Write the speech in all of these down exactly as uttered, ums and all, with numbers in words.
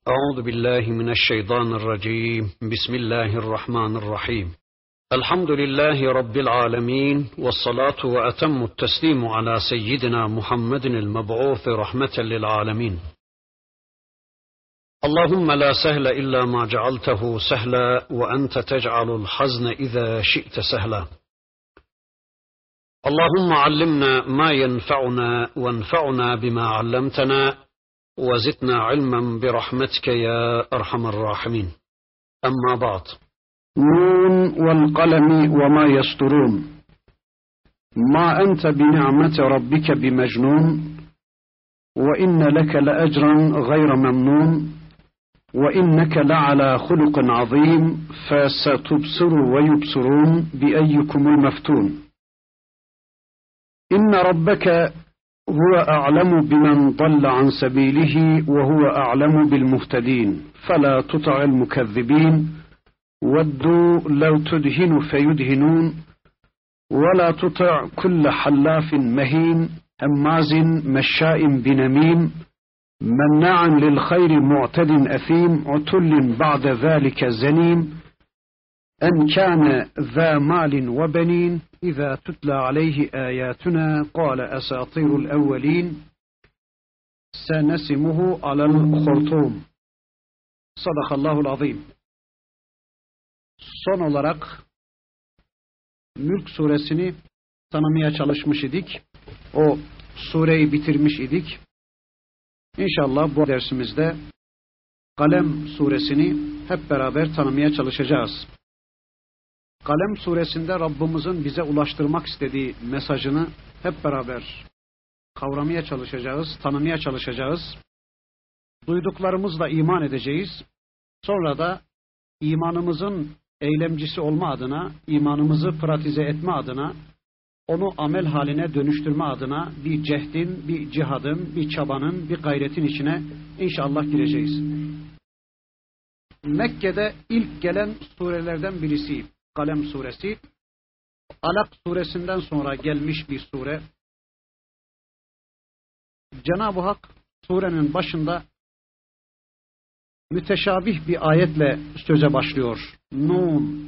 أعوذ بالله من الشيطان الرجيم. بسم الله الرحمن الرحيم. الحمد لله رب العالمين، والصلاة وأتم التسليم على سيدنا محمد المبعوث رحمة للعالمين. اللهم لا سهل إلا ما جعلته سهلا، وأنت تجعل الحزن إذا شئت سهلا. اللهم علمنا ما ينفعنا، وانفعنا بما علمتنا، وزدنا علما برحمتك يا أرحم الراحمين. أما بعد. نون والقلم وما يسطرون. ما أنت بنعمة ربك بمجنون، وإن لك لأجرا غير ممنون، وإنك لعلى خلق عظيم، فستبصر ويبصرون بأيكم المفتون. إن ربك هو أعلم بمن ضل عن سبيله، وهو أعلم بالمهتدين، فلا تطع المكذبين. ودوا لو تدهن فيدهنون، ولا تطع كل حلاف مهين، هماز مشاء بنميم، مناع للخير معتد أثيم، عتل بعد ذلك زنيم، أن كان ذا مال وبنين، إذا تتلى عليه آياتنا قال أساطير الأولين، سنسمه على الخرطوم. Sadakallahul azim. Son olarak Mülk suresini tanımaya çalışmış idik. O sureyi bitirmiş idik. İnşallah bu dersimizde Kalem suresini hep beraber tanımaya çalışacağız. Kalem suresinde Rabbimizin bize ulaştırmak istediği mesajını hep beraber kavramaya çalışacağız, tanımaya çalışacağız. Duyduklarımızla iman edeceğiz. Sonra da imanımızın eylemcisi olma adına, imanımızı pratize etme adına, onu amel haline dönüştürme adına bir cehdin, bir cihadın, bir çabanın, bir gayretin içine inşallah gireceğiz. Mekke'de ilk gelen surelerden birisi Kalem suresi. Alak suresinden sonra gelmiş bir sure. Cenab-ı Hak surenin başında müteşabih bir ayetle söze başlıyor. Nun.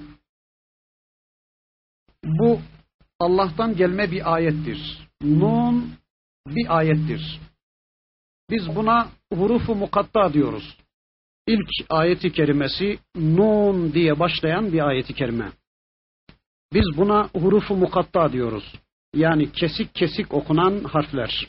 Bu Allah'tan gelme bir ayettir. Nun bir ayettir. Biz buna hurufu mukatta diyoruz. İlk ayeti kerimesi Nun diye başlayan bir ayeti kerime. Biz buna hurufu mukatta diyoruz. Yani kesik kesik okunan harfler.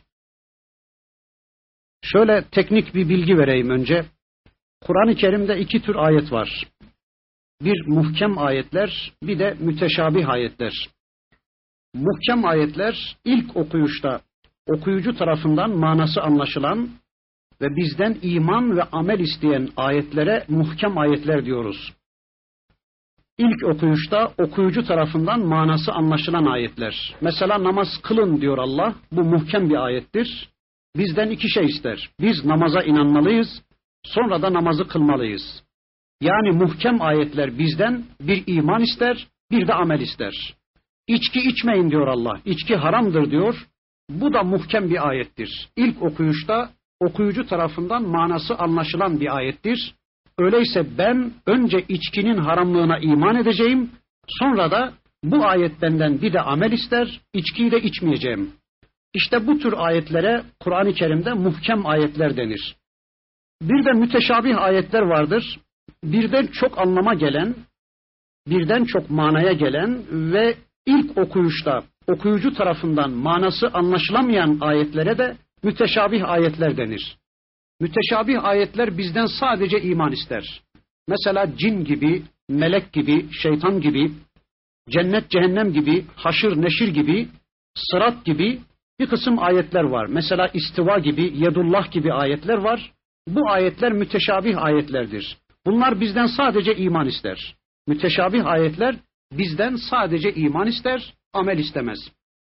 Şöyle teknik bir bilgi vereyim önce. Kur'an-ı Kerim'de iki tür ayet var. Bir muhkem ayetler, bir de müteşabih ayetler. Muhkem ayetler ilk okuyuşta okuyucu tarafından manası anlaşılan ve bizden iman ve amel isteyen ayetlere muhkem ayetler diyoruz. İlk okuyuşta okuyucu tarafından manası anlaşılan ayetler. Mesela namaz kılın diyor Allah. Bu muhkem bir ayettir. Bizden iki şey ister. Biz namaza inanmalıyız, sonra da namazı kılmalıyız. Yani muhkem ayetler bizden bir iman ister, bir de amel ister. İçki içmeyin diyor Allah. İçki haramdır diyor. Bu da muhkem bir ayettir. İlk okuyuşta okuyucu tarafından manası anlaşılan bir ayettir. Öyleyse ben önce içkinin haramlığına iman edeceğim, sonra da bu ayet benden bir de amel ister, içkiyi de içmeyeceğim. İşte bu tür ayetlere Kur'an-ı Kerim'de muhkem ayetler denir. Bir de müteşabih ayetler vardır. Birden çok anlama gelen, birden çok manaya gelen ve ilk okuyuşta okuyucu tarafından manası anlaşılamayan ayetlere de müteşabih ayetler denir. Müteşabih ayetler bizden sadece iman ister. Mesela cin gibi, melek gibi, şeytan gibi, cennet cehennem gibi, haşır neşir gibi, sırat gibi bir kısım ayetler var. Mesela istiva gibi, yedullah gibi ayetler var. Bu ayetler müteşabih ayetlerdir. Bunlar bizden sadece iman ister. Müteşabih ayetler bizden sadece iman ister, amel istemez.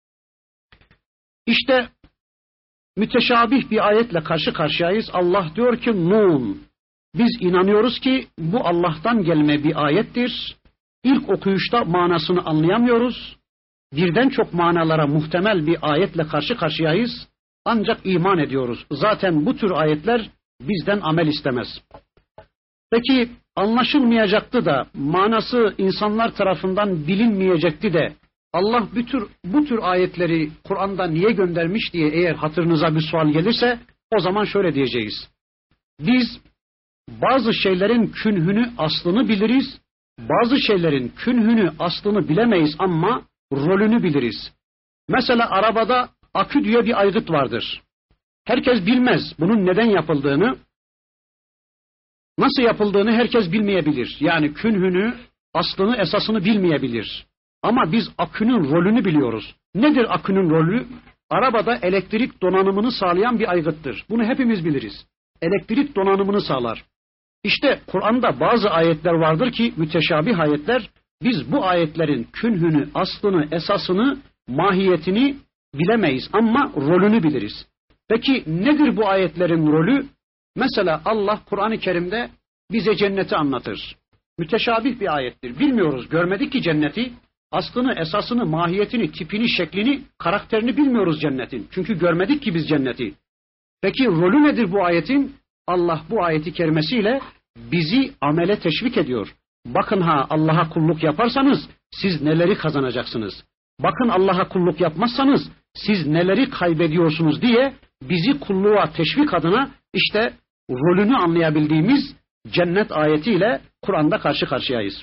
İşte müteşabih bir ayetle karşı karşıyayız. Allah diyor ki Nun. Biz inanıyoruz ki bu Allah'tan gelme bir ayettir. İlk okuyuşta manasını anlayamıyoruz. Birden çok manalara muhtemel bir ayetle karşı karşıyayız. Ancak iman ediyoruz. Zaten bu tür ayetler bizden amel istemez. Peki anlaşılmayacaktı da, manası insanlar tarafından bilinmeyecekti de, Allah bu tür, bu tür ayetleri Kur'an'da niye göndermiş diye eğer hatırınıza bir sual gelirse, o zaman şöyle diyeceğiz. Biz bazı şeylerin künhünü, aslını biliriz, bazı şeylerin künhünü, aslını bilemeyiz ama rolünü biliriz. Mesela arabada akü diye bir aygıt vardır. Herkes bilmez bunun neden yapıldığını, nasıl yapıldığını herkes bilmeyebilir. Yani künhünü, aslını, esasını bilmeyebilir. Ama biz akünün rolünü biliyoruz. Nedir akünün rolü? Arabada elektrik donanımını sağlayan bir aygıttır. Bunu hepimiz biliriz. Elektrik donanımını sağlar. İşte Kur'an'da bazı ayetler vardır ki müteşabih ayetler, biz bu ayetlerin künhünü, aslını, esasını, mahiyetini bilemeyiz ama rolünü biliriz. Peki nedir bu ayetlerin rolü? Mesela Allah Kur'an-ı Kerim'de bize cenneti anlatır. Müteşabih bir ayettir. Bilmiyoruz, görmedik ki cenneti. Aslını, esasını, mahiyetini, tipini, şeklini, karakterini bilmiyoruz cennetin. Çünkü görmedik ki biz cenneti. Peki rolü nedir bu ayetin? Allah bu ayeti kerimesiyle bizi amele teşvik ediyor. Bakın ha, Allah'a kulluk yaparsanız siz neleri kazanacaksınız. Bakın Allah'a kulluk yapmazsanız siz neleri kaybediyorsunuz diye bizi kulluğa teşvik adına işte rolünü anlayabildiğimiz cennet ayetiyle Kur'an'da karşı karşıyayız.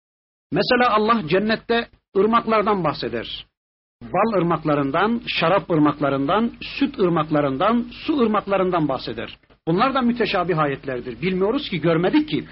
Mesela Allah cennette ırmaklardan bahseder. Bal ırmaklarından, şarap ırmaklarından, süt ırmaklarından, su ırmaklarından bahseder. Bunlar da müteşabih ayetlerdir. Bilmiyoruz ki, görmedik ki.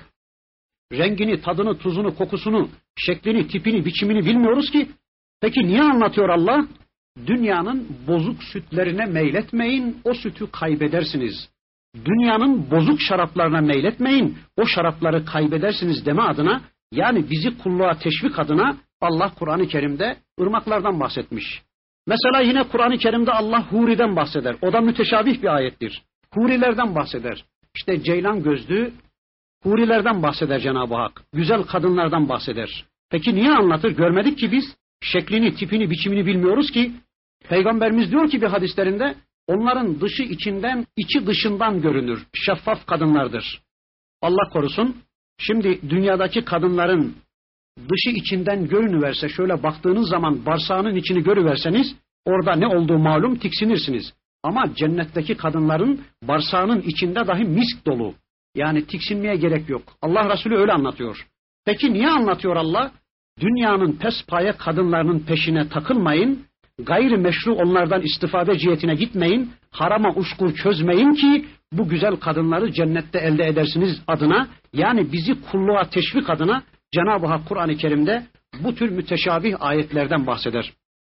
Rengini, tadını, tuzunu, kokusunu, şeklini, tipini, biçimini bilmiyoruz ki. Peki niye anlatıyor Allah? Dünyanın bozuk sütlerine meyletmeyin, o sütü kaybedersiniz. Dünyanın bozuk şaraplarına meyletmeyin, o şarapları kaybedersiniz deme adına, yani bizi kulluğa teşvik adına Allah Kur'an-ı Kerim'de ırmaklardan bahsetmiş. Mesela yine Kur'an-ı Kerim'de Allah huriden bahseder. O da müteşabih bir ayettir. Hurilerden bahseder. İşte ceylan gözlü hurilerden bahseder Cenab-ı Hak. Güzel kadınlardan bahseder. Peki niye anlatır? Görmedik ki biz. Şeklini, tipini, biçimini bilmiyoruz ki. Peygamberimiz diyor ki bir hadislerinde, onların dışı içinden, içi dışından görünür. Şeffaf kadınlardır. Allah korusun. Şimdi dünyadaki kadınların dışı içinden görünüverse, şöyle baktığınız zaman bağırsağının içini görüverseniz, orada ne olduğu malum, tiksinirsiniz. Ama cennetteki kadınların bağırsağının içinde dahi misk dolu. Yani tiksinmeye gerek yok. Allah Resulü öyle anlatıyor. Peki niye anlatıyor Allah? Dünyanın pespaye kadınlarının peşine takılmayın, gayrimeşru onlardan istifade cihetine gitmeyin, harama uşkur çözmeyin ki bu güzel kadınları cennette elde edersiniz adına, yani bizi kulluğa teşvik adına Cenab-ı Hak Kur'an-ı Kerim'de bu tür müteşabih ayetlerden bahseder.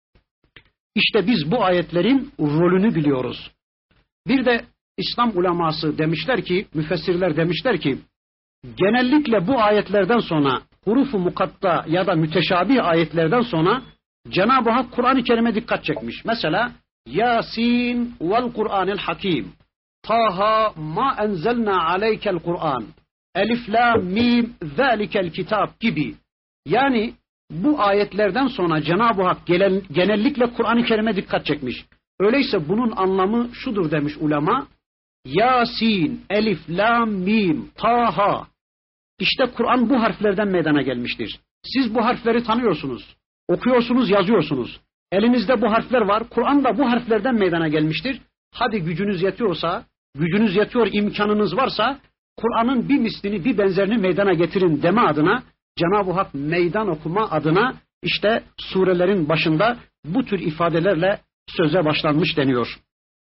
İşte biz bu ayetlerin rolünü biliyoruz. Bir de İslam uleması demişler ki, müfessirler demişler ki, genellikle bu ayetlerden sonra, hurufu mukatta ya da müteşabih ayetlerden sonra Cenab-ı Hak Kur'an-ı Kerim'e dikkat çekmiş. Mesela Yasin vel Kur'anil Hakim, Taha ma enzelna aleykel Kur'an, Elif la mim zalikel kitap gibi. Yani bu ayetlerden sonra Cenab-ı Hak genellikle Kur'an-ı Kerim'e dikkat çekmiş. Öyleyse bunun anlamı şudur demiş ulema. Yasin, Elif, Lam, Mim, Taha. İşte Kur'an bu harflerden meydana gelmiştir. Siz bu harfleri tanıyorsunuz. Okuyorsunuz, yazıyorsunuz. Elinizde bu harfler var. Kur'an da bu harflerden meydana gelmiştir. Hadi gücünüz yetiyorsa, gücünüz yetiyor, imkanınız varsa, Kur'an'ın bir mislini, bir benzerini meydana getirin deme adına, Cenab-ı Hak meydan okuma adına işte surelerin başında bu tür ifadelerle söze başlanmış deniyor.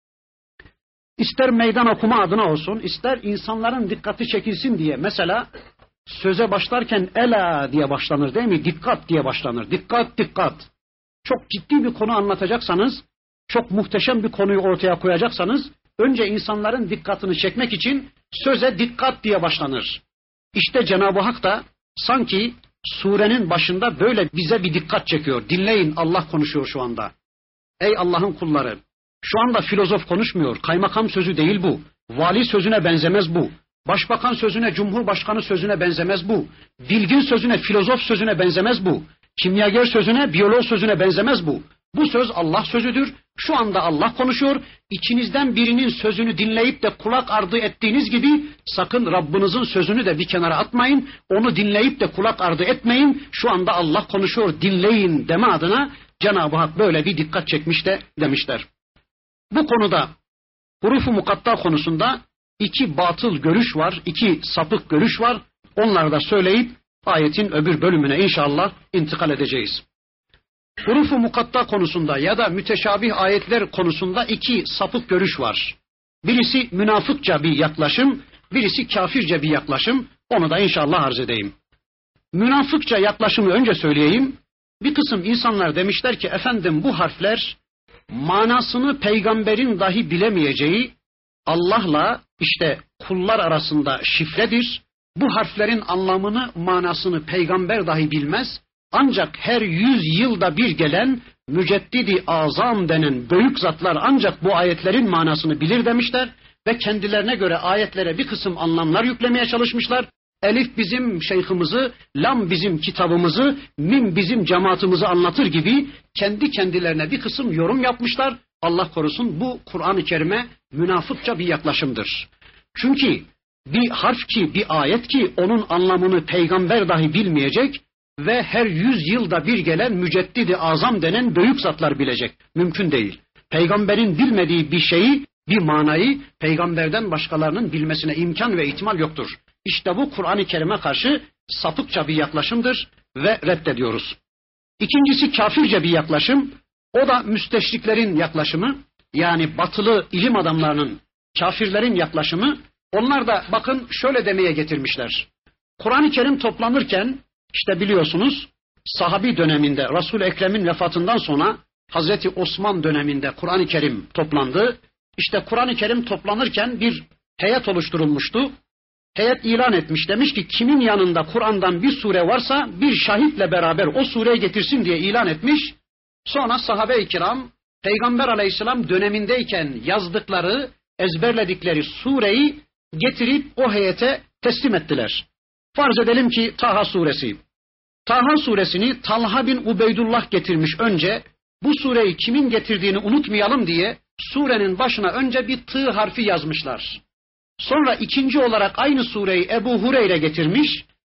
İster meydan okuma adına olsun, ister insanların dikkati çekilsin diye. Mesela söze başlarken ela diye başlanır değil mi? Dikkat diye başlanır. Dikkat, dikkat. Çok ciddi bir konu anlatacaksanız, çok muhteşem bir konuyu ortaya koyacaksanız, önce insanların dikkatini çekmek için söze dikkat diye başlanır. İşte Cenab-ı Hak da sanki surenin başında böyle bize bir dikkat çekiyor. Dinleyin, Allah konuşuyor şu anda. Ey Allah'ın kulları, şu anda filozof konuşmuyor. Kaymakam sözü değil bu. Vali sözüne benzemez bu. Başbakan sözüne, cumhurbaşkanı sözüne benzemez bu. Bilgin sözüne, filozof sözüne benzemez bu. Kimyager sözüne, biyolog sözüne benzemez bu. Bu söz Allah sözüdür. Şu anda Allah konuşuyor. İçinizden birinin sözünü dinleyip de kulak ardı ettiğiniz gibi sakın Rabbinizin sözünü de bir kenara atmayın. Onu dinleyip de kulak ardı etmeyin. Şu anda Allah konuşuyor, dinleyin deme adına Cenab-ı Hak böyle bir dikkat çekmiş de demişler. Bu konuda hurufu mukatta konusunda iki batıl görüş var, iki sapık görüş var. Onları da söyleyip ayetin öbür bölümüne inşallah intikal edeceğiz. Hurufu mukatta konusunda ya da müteşabih ayetler konusunda iki sapık görüş var. Birisi münafıkça bir yaklaşım, birisi kafirce bir yaklaşım. Onu da inşallah arz edeyim. Münafıkça yaklaşımı önce söyleyeyim. Bir kısım insanlar demişler ki efendim bu harfler manasını peygamberin dahi bilemeyeceği Allah'la işte kullar arasında şifredir. Bu harflerin anlamını, manasını peygamber dahi bilmez. Ancak her yüz yılda bir gelen müceddidi azam denen büyük zatlar ancak bu ayetlerin manasını bilir demişler ve kendilerine göre ayetlere bir kısım anlamlar yüklemeye çalışmışlar. Elif bizim şeyhimizi, lam bizim kitabımızı, mim bizim cemaatimizi anlatır gibi kendi kendilerine bir kısım yorum yapmışlar. Allah korusun, bu Kur'an-ı Kerim'e münafıkça bir yaklaşımdır. Çünkü bir harf ki, bir ayet ki onun anlamını peygamber dahi bilmeyecek ve her yüz yılda bir gelen müceddidi azam denen büyük zatlar bilecek. Mümkün değil. Peygamberin bilmediği bir şeyi, bir manayı peygamberden başkalarının bilmesine imkan ve ihtimal yoktur. İşte bu Kur'an-ı Kerim'e karşı sapıkça bir yaklaşımdır ve reddediyoruz. İkincisi kafirce bir yaklaşım. O da müsteşriklerin yaklaşımı. Yani batılı ilim adamlarının, kafirlerin yaklaşımı. Onlar da bakın şöyle demeye getirmişler. Kur'an-ı Kerim toplanırken işte biliyorsunuz sahabi döneminde Resul-i Ekrem'in vefatından sonra Hazreti Osman döneminde Kur'an-ı Kerim toplandı. İşte Kur'an-ı Kerim toplanırken bir heyet oluşturulmuştu. Heyet ilan etmiş, demiş ki kimin yanında Kur'an'dan bir sure varsa bir şahitle beraber o sureyi getirsin diye ilan etmiş. Sonra sahabe-i kiram Peygamber aleyhisselam dönemindeyken yazdıkları, ezberledikleri sureyi getirip o heyete teslim ettiler. Farz edelim ki Taha suresi. Taha suresini Talha bin Ubeydullah getirmiş önce. Bu sureyi kimin getirdiğini unutmayalım diye surenin başına önce bir tı harfi yazmışlar. Sonra ikinci olarak aynı sureyi Ebu Hureyre getirmiş.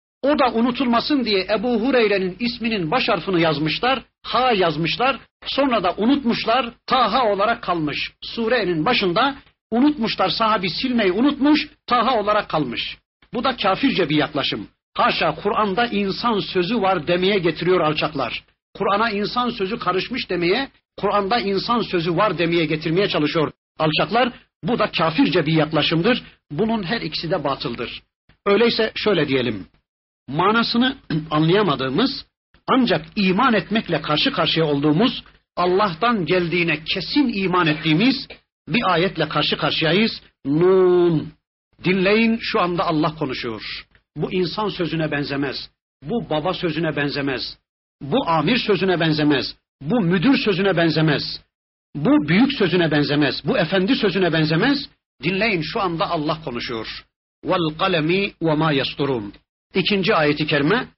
O da unutulmasın diye Ebu Hureyre'nin isminin baş harfini yazmışlar. Ha yazmışlar. Sonra da unutmuşlar. Taha olarak kalmış. Surenin başında unutmuşlar. Sahabi silmeyi unutmuş. Taha olarak kalmış. Bu da kafirce bir yaklaşım. Haşa, Kur'an'da insan sözü var demeye getiriyor alçaklar. Kur'an'a insan sözü karışmış demeye, Kur'an'da insan sözü var demeye getirmeye çalışıyor alçaklar. Bu da kafirce bir yaklaşımdır. Bunun her ikisi de batıldır. Öyleyse şöyle diyelim. Manasını anlayamadığımız ancak iman etmekle karşı karşıya olduğumuz, Allah'tan geldiğine kesin iman ettiğimiz bir ayetle karşı karşıyayız. Nun. Dinleyin, şu anda Allah konuşuyor. Bu insan sözüne benzemez. Bu baba sözüne benzemez. Bu amir sözüne benzemez. Bu müdür sözüne benzemez. Bu büyük sözüne benzemez. Bu efendi sözüne benzemez. Dinleyin, şu anda Allah konuşuyor. Vel kalemi ve ma yasturun. İkinci ayeti kerime,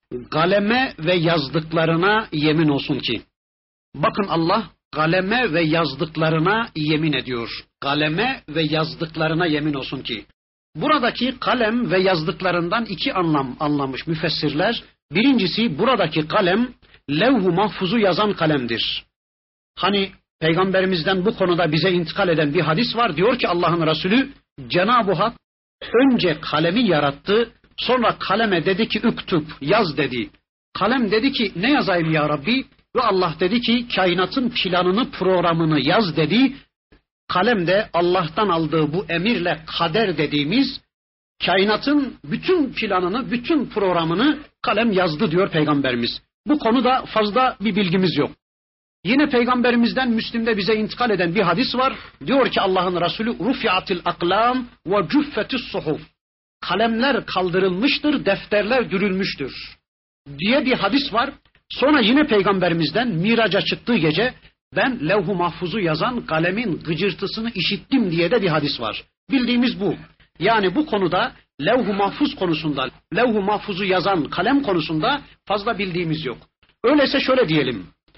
kaleme ve yazdıklarına yemin olsun ki. Bakın Allah kaleme ve yazdıklarına yemin ediyor. Kaleme ve yazdıklarına yemin olsun ki. Buradaki kalem ve yazdıklarından iki anlam anlamış müfessirler. Birincisi, buradaki kalem levh-u mahfuzu yazan kalemdir. Hani Peygamberimizden bu konuda bize intikal eden bir hadis var. Diyor ki Allah'ın Resulü, Cenab-ı Hak önce kalemi yarattı. Sonra kaleme dedi ki üktüb, yaz dedi. Kalem dedi ki ne yazayım ya Rabbi? Ve Allah dedi ki kainatın planını, programını yaz dedi. Kalem de Allah'tan aldığı bu emirle kader dediğimiz kainatın bütün planını, bütün programını kalem yazdı diyor Peygamberimiz. Bu konuda fazla bir bilgimiz yok. Yine Peygamberimizden Müslim'de bize intikal eden bir hadis var. Diyor ki Allah'ın Resulü, rufiatil aklam ve cuffetis suhuf. Kalemler kaldırılmıştır, defterler dürülmüştür diye bir hadis var. Sonra yine Peygamberimizden Miraç'a çıktığı gece ben levh-u mahfuzu yazan kalemin gıcırtısını işittim diye de bir hadis var. Bildiğimiz bu. Yani bu konuda levh-u mahfuz konusunda, levh-u mahfuzu yazan kalem konusunda fazla bildiğimiz yok. Öyleyse şöyle diyelim.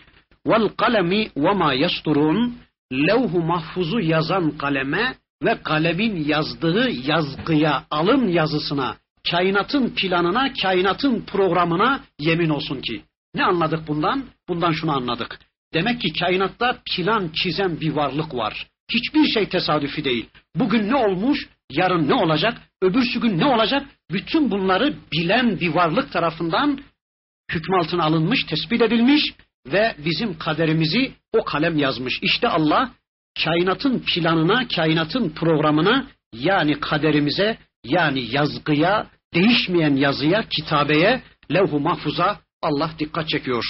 vel kalemi ve ma yasturun, levh-u mahfuzu yazan kaleme ve kalemin yazdığı yazgıya, alın yazısına, kainatın planına, kainatın programına yemin olsun ki. Ne anladık bundan? Bundan şunu anladık. Demek ki kainatta plan çizen bir varlık var. Hiçbir şey tesadüfi değil. Bugün ne olmuş, yarın ne olacak, öbürsü gün ne olacak? Bütün bunları bilen bir varlık tarafından hüküm altına alınmış, tespit edilmiş ve bizim kaderimizi o kalem yazmış. İşte Allah kainatın planına, kainatın programına, yani kaderimize, yani yazgıya, değişmeyen yazıya, kitabeye, levh-u mahfuza Allah dikkat çekiyor.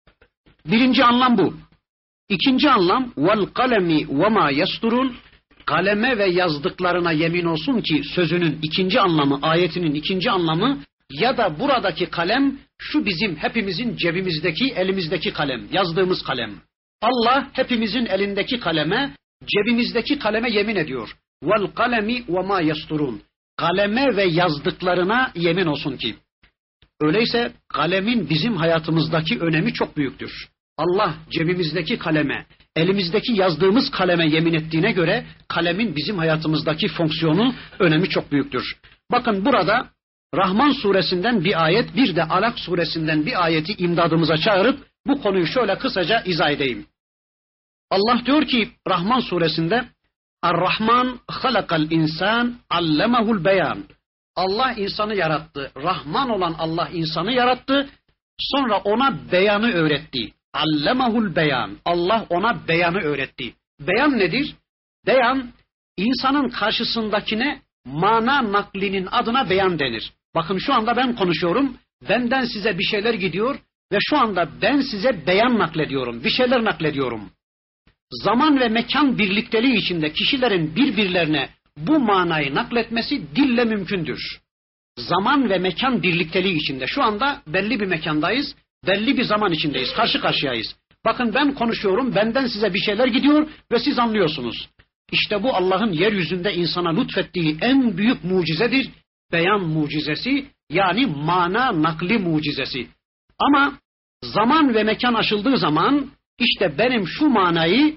Birinci anlam bu. İkinci anlam vel kalemi ve ma yasturun, kaleme ve yazdıklarına yemin olsun ki sözünün ikinci anlamı, ayetinin ikinci anlamı, ya da buradaki kalem şu bizim hepimizin cebimizdeki, elimizdeki kalem, yazdığımız kalem. Allah hepimizin elindeki kaleme, cebimizdeki kaleme yemin ediyor. Vel kalemi ve ma yasturun. Kaleme ve yazdıklarına yemin olsun ki. Öyleyse kalemin bizim hayatımızdaki önemi çok büyüktür. Allah cebimizdeki kaleme, elimizdeki yazdığımız kaleme yemin ettiğine göre kalemin bizim hayatımızdaki fonksiyonu, önemi çok büyüktür. Bakın burada Rahman suresinden bir ayet, bir de Alak suresinden bir ayeti imdadımıza çağırıp bu konuyu şöyle kısaca izah edeyim. Allah diyor ki Rahman suresinde Er-Rahman halakal insan allemahul beyan. Allah insanı yarattı. Rahman olan Allah insanı yarattı. Sonra ona beyanı öğretti. Allemahul beyan. Allah ona beyanı öğretti. Beyan nedir? Beyan, insanın karşısındakine mana naklinin adına beyan denir. Bakın şu anda ben konuşuyorum. Benden size bir şeyler gidiyor ve şu anda ben size beyan naklediyorum. Bir şeyler naklediyorum. Zaman ve mekan birlikteliği içinde kişilerin birbirlerine bu manayı nakletmesi dille mümkündür. Zaman ve mekan birlikteliği içinde şu anda belli bir mekandayız, belli bir zaman içindeyiz, karşı karşıyayız. Bakın ben konuşuyorum, benden size bir şeyler gidiyor ve siz anlıyorsunuz. İşte bu Allah'ın yeryüzünde insana lütfettiği en büyük mucizedir. Beyan mucizesi, yani mana nakli mucizesi. Ama zaman ve mekan aşıldığı zaman işte benim şu manayı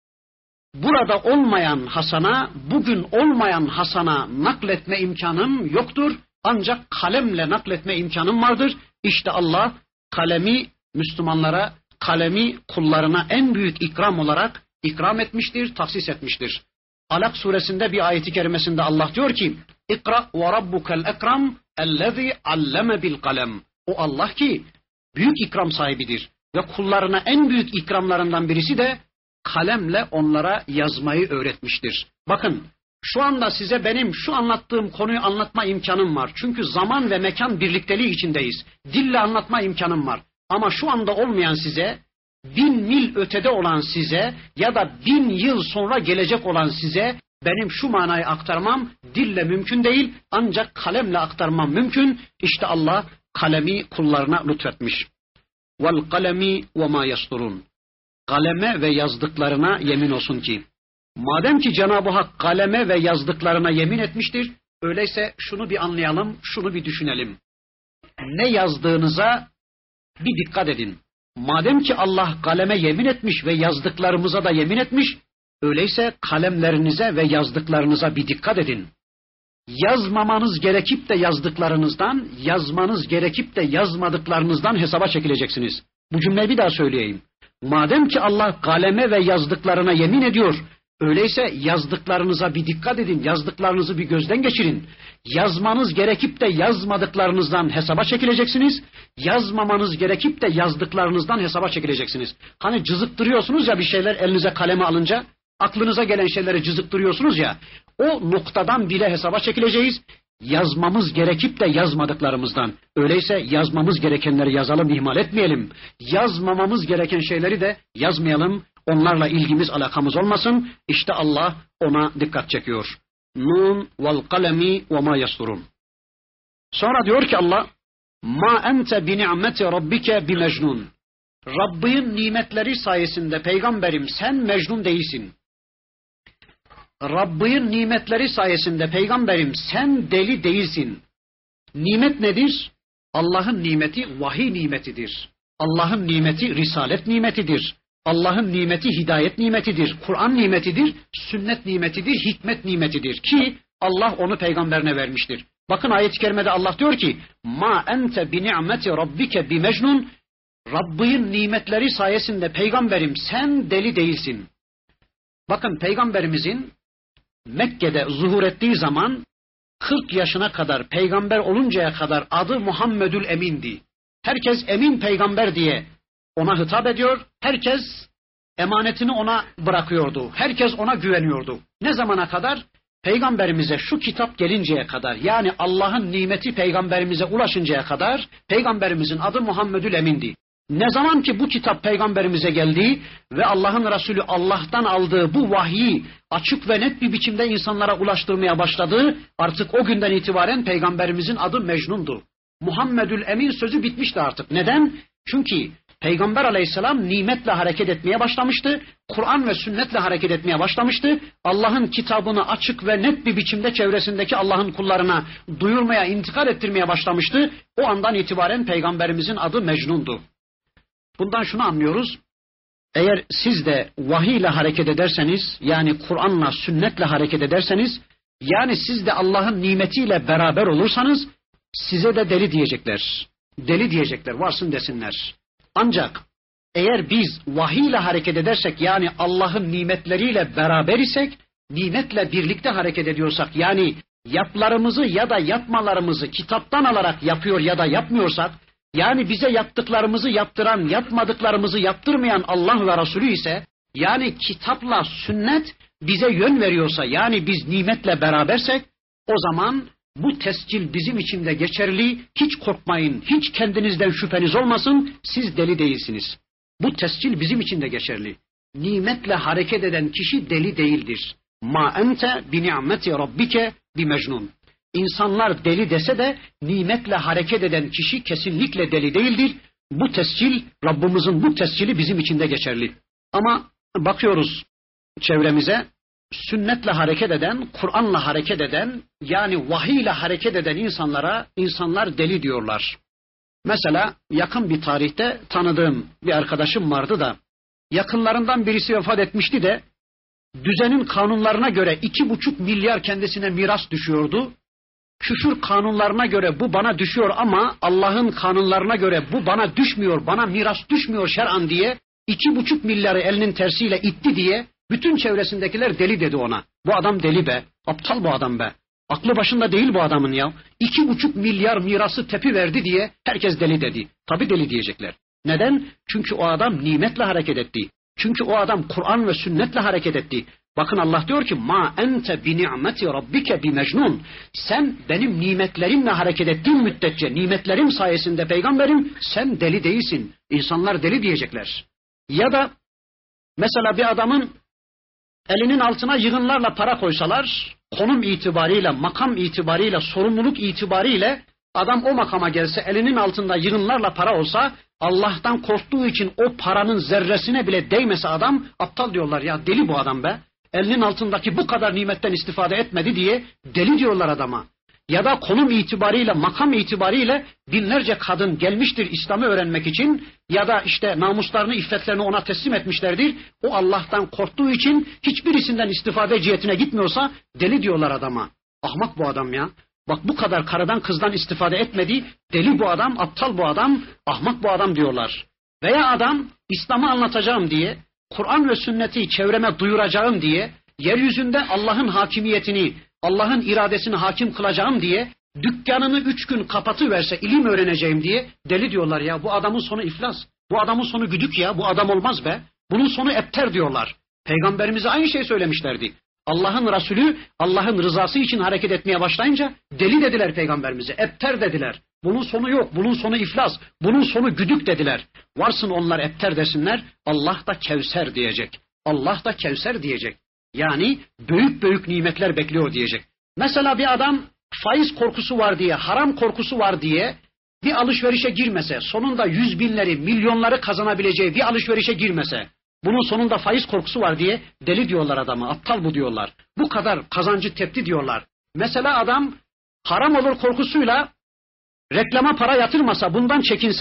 burada olmayan Hasan'a, bugün olmayan Hasan'a nakletme imkanım yoktur. Ancak kalemle nakletme imkanım vardır. İşte Allah kalemi Müslümanlara, kalemi kullarına en büyük ikram olarak ikram etmiştir, tahsis etmiştir. Alak suresinde bir ayeti kerimesinde Allah diyor ki İkra ve rabbukel ekram ellezî alleme bil kalem. O Allah ki büyük ikram sahibidir ve kullarına en büyük ikramlarından birisi de kalemle onlara yazmayı öğretmiştir. Bakın şu anda size benim şu anlattığım konuyu anlatma imkanım var. Çünkü zaman ve mekan birlikteliği içindeyiz. Dille anlatma imkanım var. Ama şu anda olmayan size, bin mil ötede olan size ya da bin yıl sonra gelecek olan size benim şu manayı aktarmam dille mümkün değil. Ancak kalemle aktarmam mümkün. İşte Allah kalemi kullarına lütfetmiş. Vel kalemi ve ma yasturun. Kaleme ve yazdıklarına yemin olsun ki. Madem ki Cenab-ı Hak kaleme ve yazdıklarına yemin etmiştir, öyleyse şunu bir anlayalım, şunu bir düşünelim. Ne yazdığınıza bir dikkat edin. Madem ki Allah kaleme yemin etmiş ve yazdıklarımıza da yemin etmiş, öyleyse kalemlerinize ve yazdıklarınıza bir dikkat edin. Yazmamanız gerekip de yazdıklarınızdan, yazmanız gerekip de yazmadıklarınızdan hesaba çekileceksiniz. Bu cümleyi bir daha söyleyeyim. Madem ki Allah kaleme ve yazdıklarına yemin ediyor, öyleyse yazdıklarınıza bir dikkat edin, yazdıklarınızı bir gözden geçirin. Yazmanız gerekip de yazmadıklarınızdan hesaba çekileceksiniz. Yazmamanız gerekip de yazdıklarınızdan hesaba çekileceksiniz. Hani cızıktırıyorsunuz ya bir şeyler elinize kaleme alınca, aklınıza gelen şeyleri cızıktırıyorsunuz ya, o noktadan bile hesaba çekileceğiz. Yazmamız gerekip de yazmadıklarımızdan. Öyleyse yazmamız gerekenleri yazalım, ihmal etmeyelim. Yazmamamız gereken şeyleri de yazmayalım. Onlarla ilgimiz, alakamız olmasın. İşte Allah ona dikkat çekiyor. Nun vel kalemi ve ma yasturun. Sonra diyor ki Allah, ma ente bi ni'meti rabbike bi mecnun. Rabbinin nimetleri sayesinde peygamberim sen mecnun değilsin. Rabbinin nimetleri sayesinde peygamberim sen deli değilsin. Nimet nedir? Allah'ın nimeti vahiy nimetidir. Allah'ın nimeti risalet nimetidir. Allah'ın nimeti hidayet nimetidir, Kur'an nimetidir, sünnet nimetidir, hikmet nimetidir ki Allah onu peygamberine vermiştir. Bakın ayet-i kerimede Allah diyor ki ma ente bi ni'meti rabbike bi mecnun, Rabbin nimetleri sayesinde peygamberim sen deli değilsin. Bakın peygamberimizin Mekke'de zuhur ettiği zaman kırk yaşına kadar peygamber oluncaya kadar adı Muhammedül Emin'di. Herkes emin peygamber diye ona hitap ediyor. Herkes emanetini ona bırakıyordu. Herkes ona güveniyordu. Ne zamana kadar? Peygamberimize şu kitap gelinceye kadar, yani Allah'ın nimeti peygamberimize ulaşıncaya kadar peygamberimizin adı Muhammedül Emin'di. Ne zaman ki bu kitap peygamberimize geldi ve Allah'ın Resulü Allah'tan aldığı bu vahyi açık ve net bir biçimde insanlara ulaştırmaya başladı, artık o günden itibaren peygamberimizin adı Mecnun'du. Muhammedül Emin sözü bitmişti artık. Neden? Çünkü Peygamber aleyhisselam nimetle hareket etmeye başlamıştı. Kur'an ve sünnetle hareket etmeye başlamıştı. Allah'ın kitabını açık ve net bir biçimde çevresindeki Allah'ın kullarına duyurmaya, intikal ettirmeye başlamıştı. O andan itibaren peygamberimizin adı Mecnun'du. Bundan şunu anlıyoruz. Eğer siz de vahiy ile hareket ederseniz, yani Kur'an'la, sünnetle hareket ederseniz, yani siz de Allah'ın nimetiyle beraber olursanız, size de deli diyecekler. Deli diyecekler, varsın desinler. Ancak eğer biz vahiy ile hareket edersek, yani Allah'ın nimetleriyle beraber isek, nimetle birlikte hareket ediyorsak, yani yaplarımızı ya da yapmalarımızı kitaptan alarak yapıyor ya da yapmıyorsak, yani bize yaptıklarımızı yaptıran, yapmadıklarımızı yaptırmayan Allah ve Resulü ise, yani kitapla sünnet bize yön veriyorsa, yani biz nimetle berabersek, o zaman bu tescil bizim için de geçerli. Hiç korkmayın, hiç kendinizden şüpheniz olmasın, siz deli değilsiniz. Bu tescil bizim için de geçerli. Nimetle hareket eden kişi deli değildir. Ma ente bi ni'meti rabbike bi mecnun. İnsanlar deli dese de nimetle hareket eden kişi kesinlikle deli değildir. Bu tescil, Rabbimizin bu tescili bizim için de geçerli. Ama bakıyoruz çevremize, sünnetle hareket eden, Kur'an'la hareket eden, yani vahiy ile hareket eden insanlara insanlar deli diyorlar. Mesela yakın bir tarihte tanıdığım bir arkadaşım vardı da, yakınlarından birisi vefat etmişti de, düzenin kanunlarına göre iki buçuk milyar kendisine miras düşüyordu. Küfür kanunlarına göre bu bana düşüyor ama Allah'ın kanunlarına göre bu bana düşmüyor, bana miras düşmüyor şer'an diye, iki buçuk milyarı elinin tersiyle itti diye, bütün çevresindekiler deli dedi ona. Bu adam deli be, aptal bu adam be. Aklı başında değil bu adamın ya. İki buçuk milyar mirası tepi verdi diye herkes deli dedi. Tabii deli diyecekler. Neden? Çünkü o adam nimetle hareket etti. Çünkü o adam Kur'an ve sünnetle hareket etti. Bakın Allah diyor ki ma ente bi ni'meti rabbike bi mecnun. Sen benim nimetlerimle hareket ettiğin müddetçe, nimetlerim sayesinde peygamberim, sen deli değilsin. İnsanlar deli diyecekler. Ya da mesela bir adamın elinin altına yığınlarla para koysalar, konum itibariyle, makam itibariyle, sorumluluk itibariyle adam o makama gelse, elinin altında yığınlarla para olsa, Allah'tan korktuğu için o paranın zerresine bile değmese adam, aptal diyorlar ya, deli bu adam be. Elinin altındaki bu kadar nimetten istifade etmedi diye deli diyorlar adama. Ya da konum itibariyle, makam itibariyle binlerce kadın gelmiştir İslam'ı öğrenmek için, ya da işte namuslarını, iffetlerini ona teslim etmişlerdir. O Allah'tan korktuğu için hiçbirisinden istifade cihetine gitmiyorsa deli diyorlar adama. Ahmak bu adam ya. Bak bu kadar karıdan kızdan istifade etmedi, deli bu adam, aptal bu adam, ahmak bu adam diyorlar. Veya adam İslam'ı anlatacağım diye, Kur'an ve sünneti çevreme duyuracağım diye, yeryüzünde Allah'ın hakimiyetini, Allah'ın iradesini hakim kılacağım diye, dükkanını üç gün kapatıverse, ilim öğreneceğim diye deli diyorlar ya. Bu adamın sonu iflas. Bu adamın sonu güdük ya. Bu adam olmaz be. Bunun sonu ebter diyorlar. Peygamberimize aynı şey söylemişlerdi. Allah'ın Resulü Allah'ın rızası için hareket etmeye başlayınca deli dediler peygamberimize. Ebter dediler. Bunun sonu yok. Bunun sonu iflas. Bunun sonu güdük dediler. Varsın onlar ebter desinler. Allah da Kevser diyecek. Allah da Kevser diyecek. Yani büyük büyük nimetler bekliyor diyecek. Mesela bir adam faiz korkusu var diye, haram korkusu var diye bir alışverişe girmese, sonunda yüz binleri, milyonları kazanabileceği bir alışverişe girmese, bunun sonunda faiz korkusu var diye deli diyorlar adama, aptal bu diyorlar. Bu kadar kazancı tepti diyorlar. Mesela adam haram olur korkusuyla reklama para yatırmasa, bundan çekinse,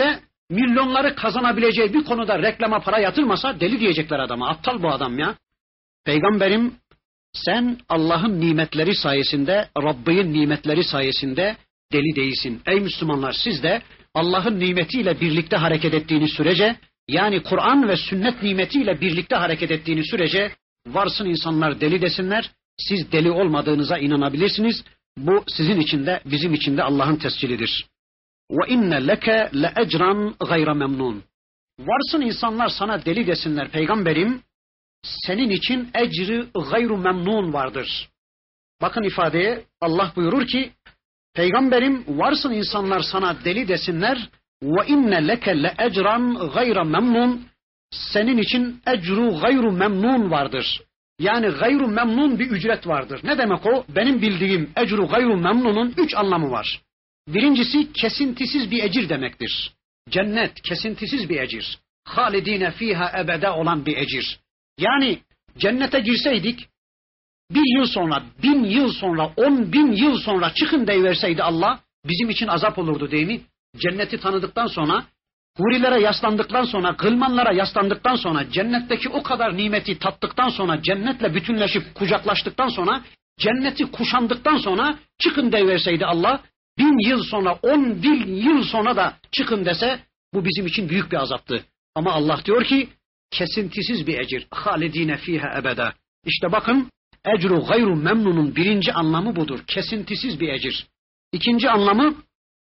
milyonları kazanabileceği bir konuda reklama para yatırmasa deli diyecekler adama. Aptal bu adam ya. Peygamberim, sen Allah'ın nimetleri sayesinde, Rabbin nimetleri sayesinde deli değilsin. Ey Müslümanlar, siz de Allah'ın nimetiyle birlikte hareket ettiğiniz sürece, yani Kur'an ve sünnet nimetiyle birlikte hareket ettiğiniz sürece varsın insanlar deli desinler, siz deli olmadığınıza inanabilirsiniz. Bu sizin için de bizim için de Allah'ın tescilidir. Ve inne leke le ecran gayra memnun. Varsın insanlar sana deli desinler peygamberim, senin için ecri gayru memnun vardır. Bakın ifadeye, Allah buyurur ki, peygamberim varsın insanlar sana deli desinler, ve inne leke le ecran gayra memnun, senin için ecru gayru memnun vardır. Yani gayru memnun bir ücret vardır. Ne demek o? Benim bildiğim ecru gayru memnunun üç anlamı var. Birincisi kesintisiz bir ecir demektir. Cennet kesintisiz bir ecir. Halidine fiha ebede olan bir ecir. Yani cennete girseydik bir yıl sonra, bin yıl sonra, on bin yıl sonra çıkın deyiverseydi Allah, bizim için azap olurdu değil mi? Cenneti tanıdıktan sonra, hurilere yaslandıktan sonra, gılmanlara yaslandıktan sonra, cennetteki o kadar nimeti tattıktan sonra, cennetle bütünleşip kucaklaştıktan sonra, cenneti kuşandıktan sonra çıkın deyiverseydi Allah, bin yıl sonra, on bin yıl sonra da çıkın dese, bu bizim için büyük bir azaptı. Ama Allah diyor ki, kesintisiz bir ecir. Halidine fiha ebede. İşte bakın, ecru gayru memnunun birinci anlamı budur. Kesintisiz bir ecir. İkinci anlamı,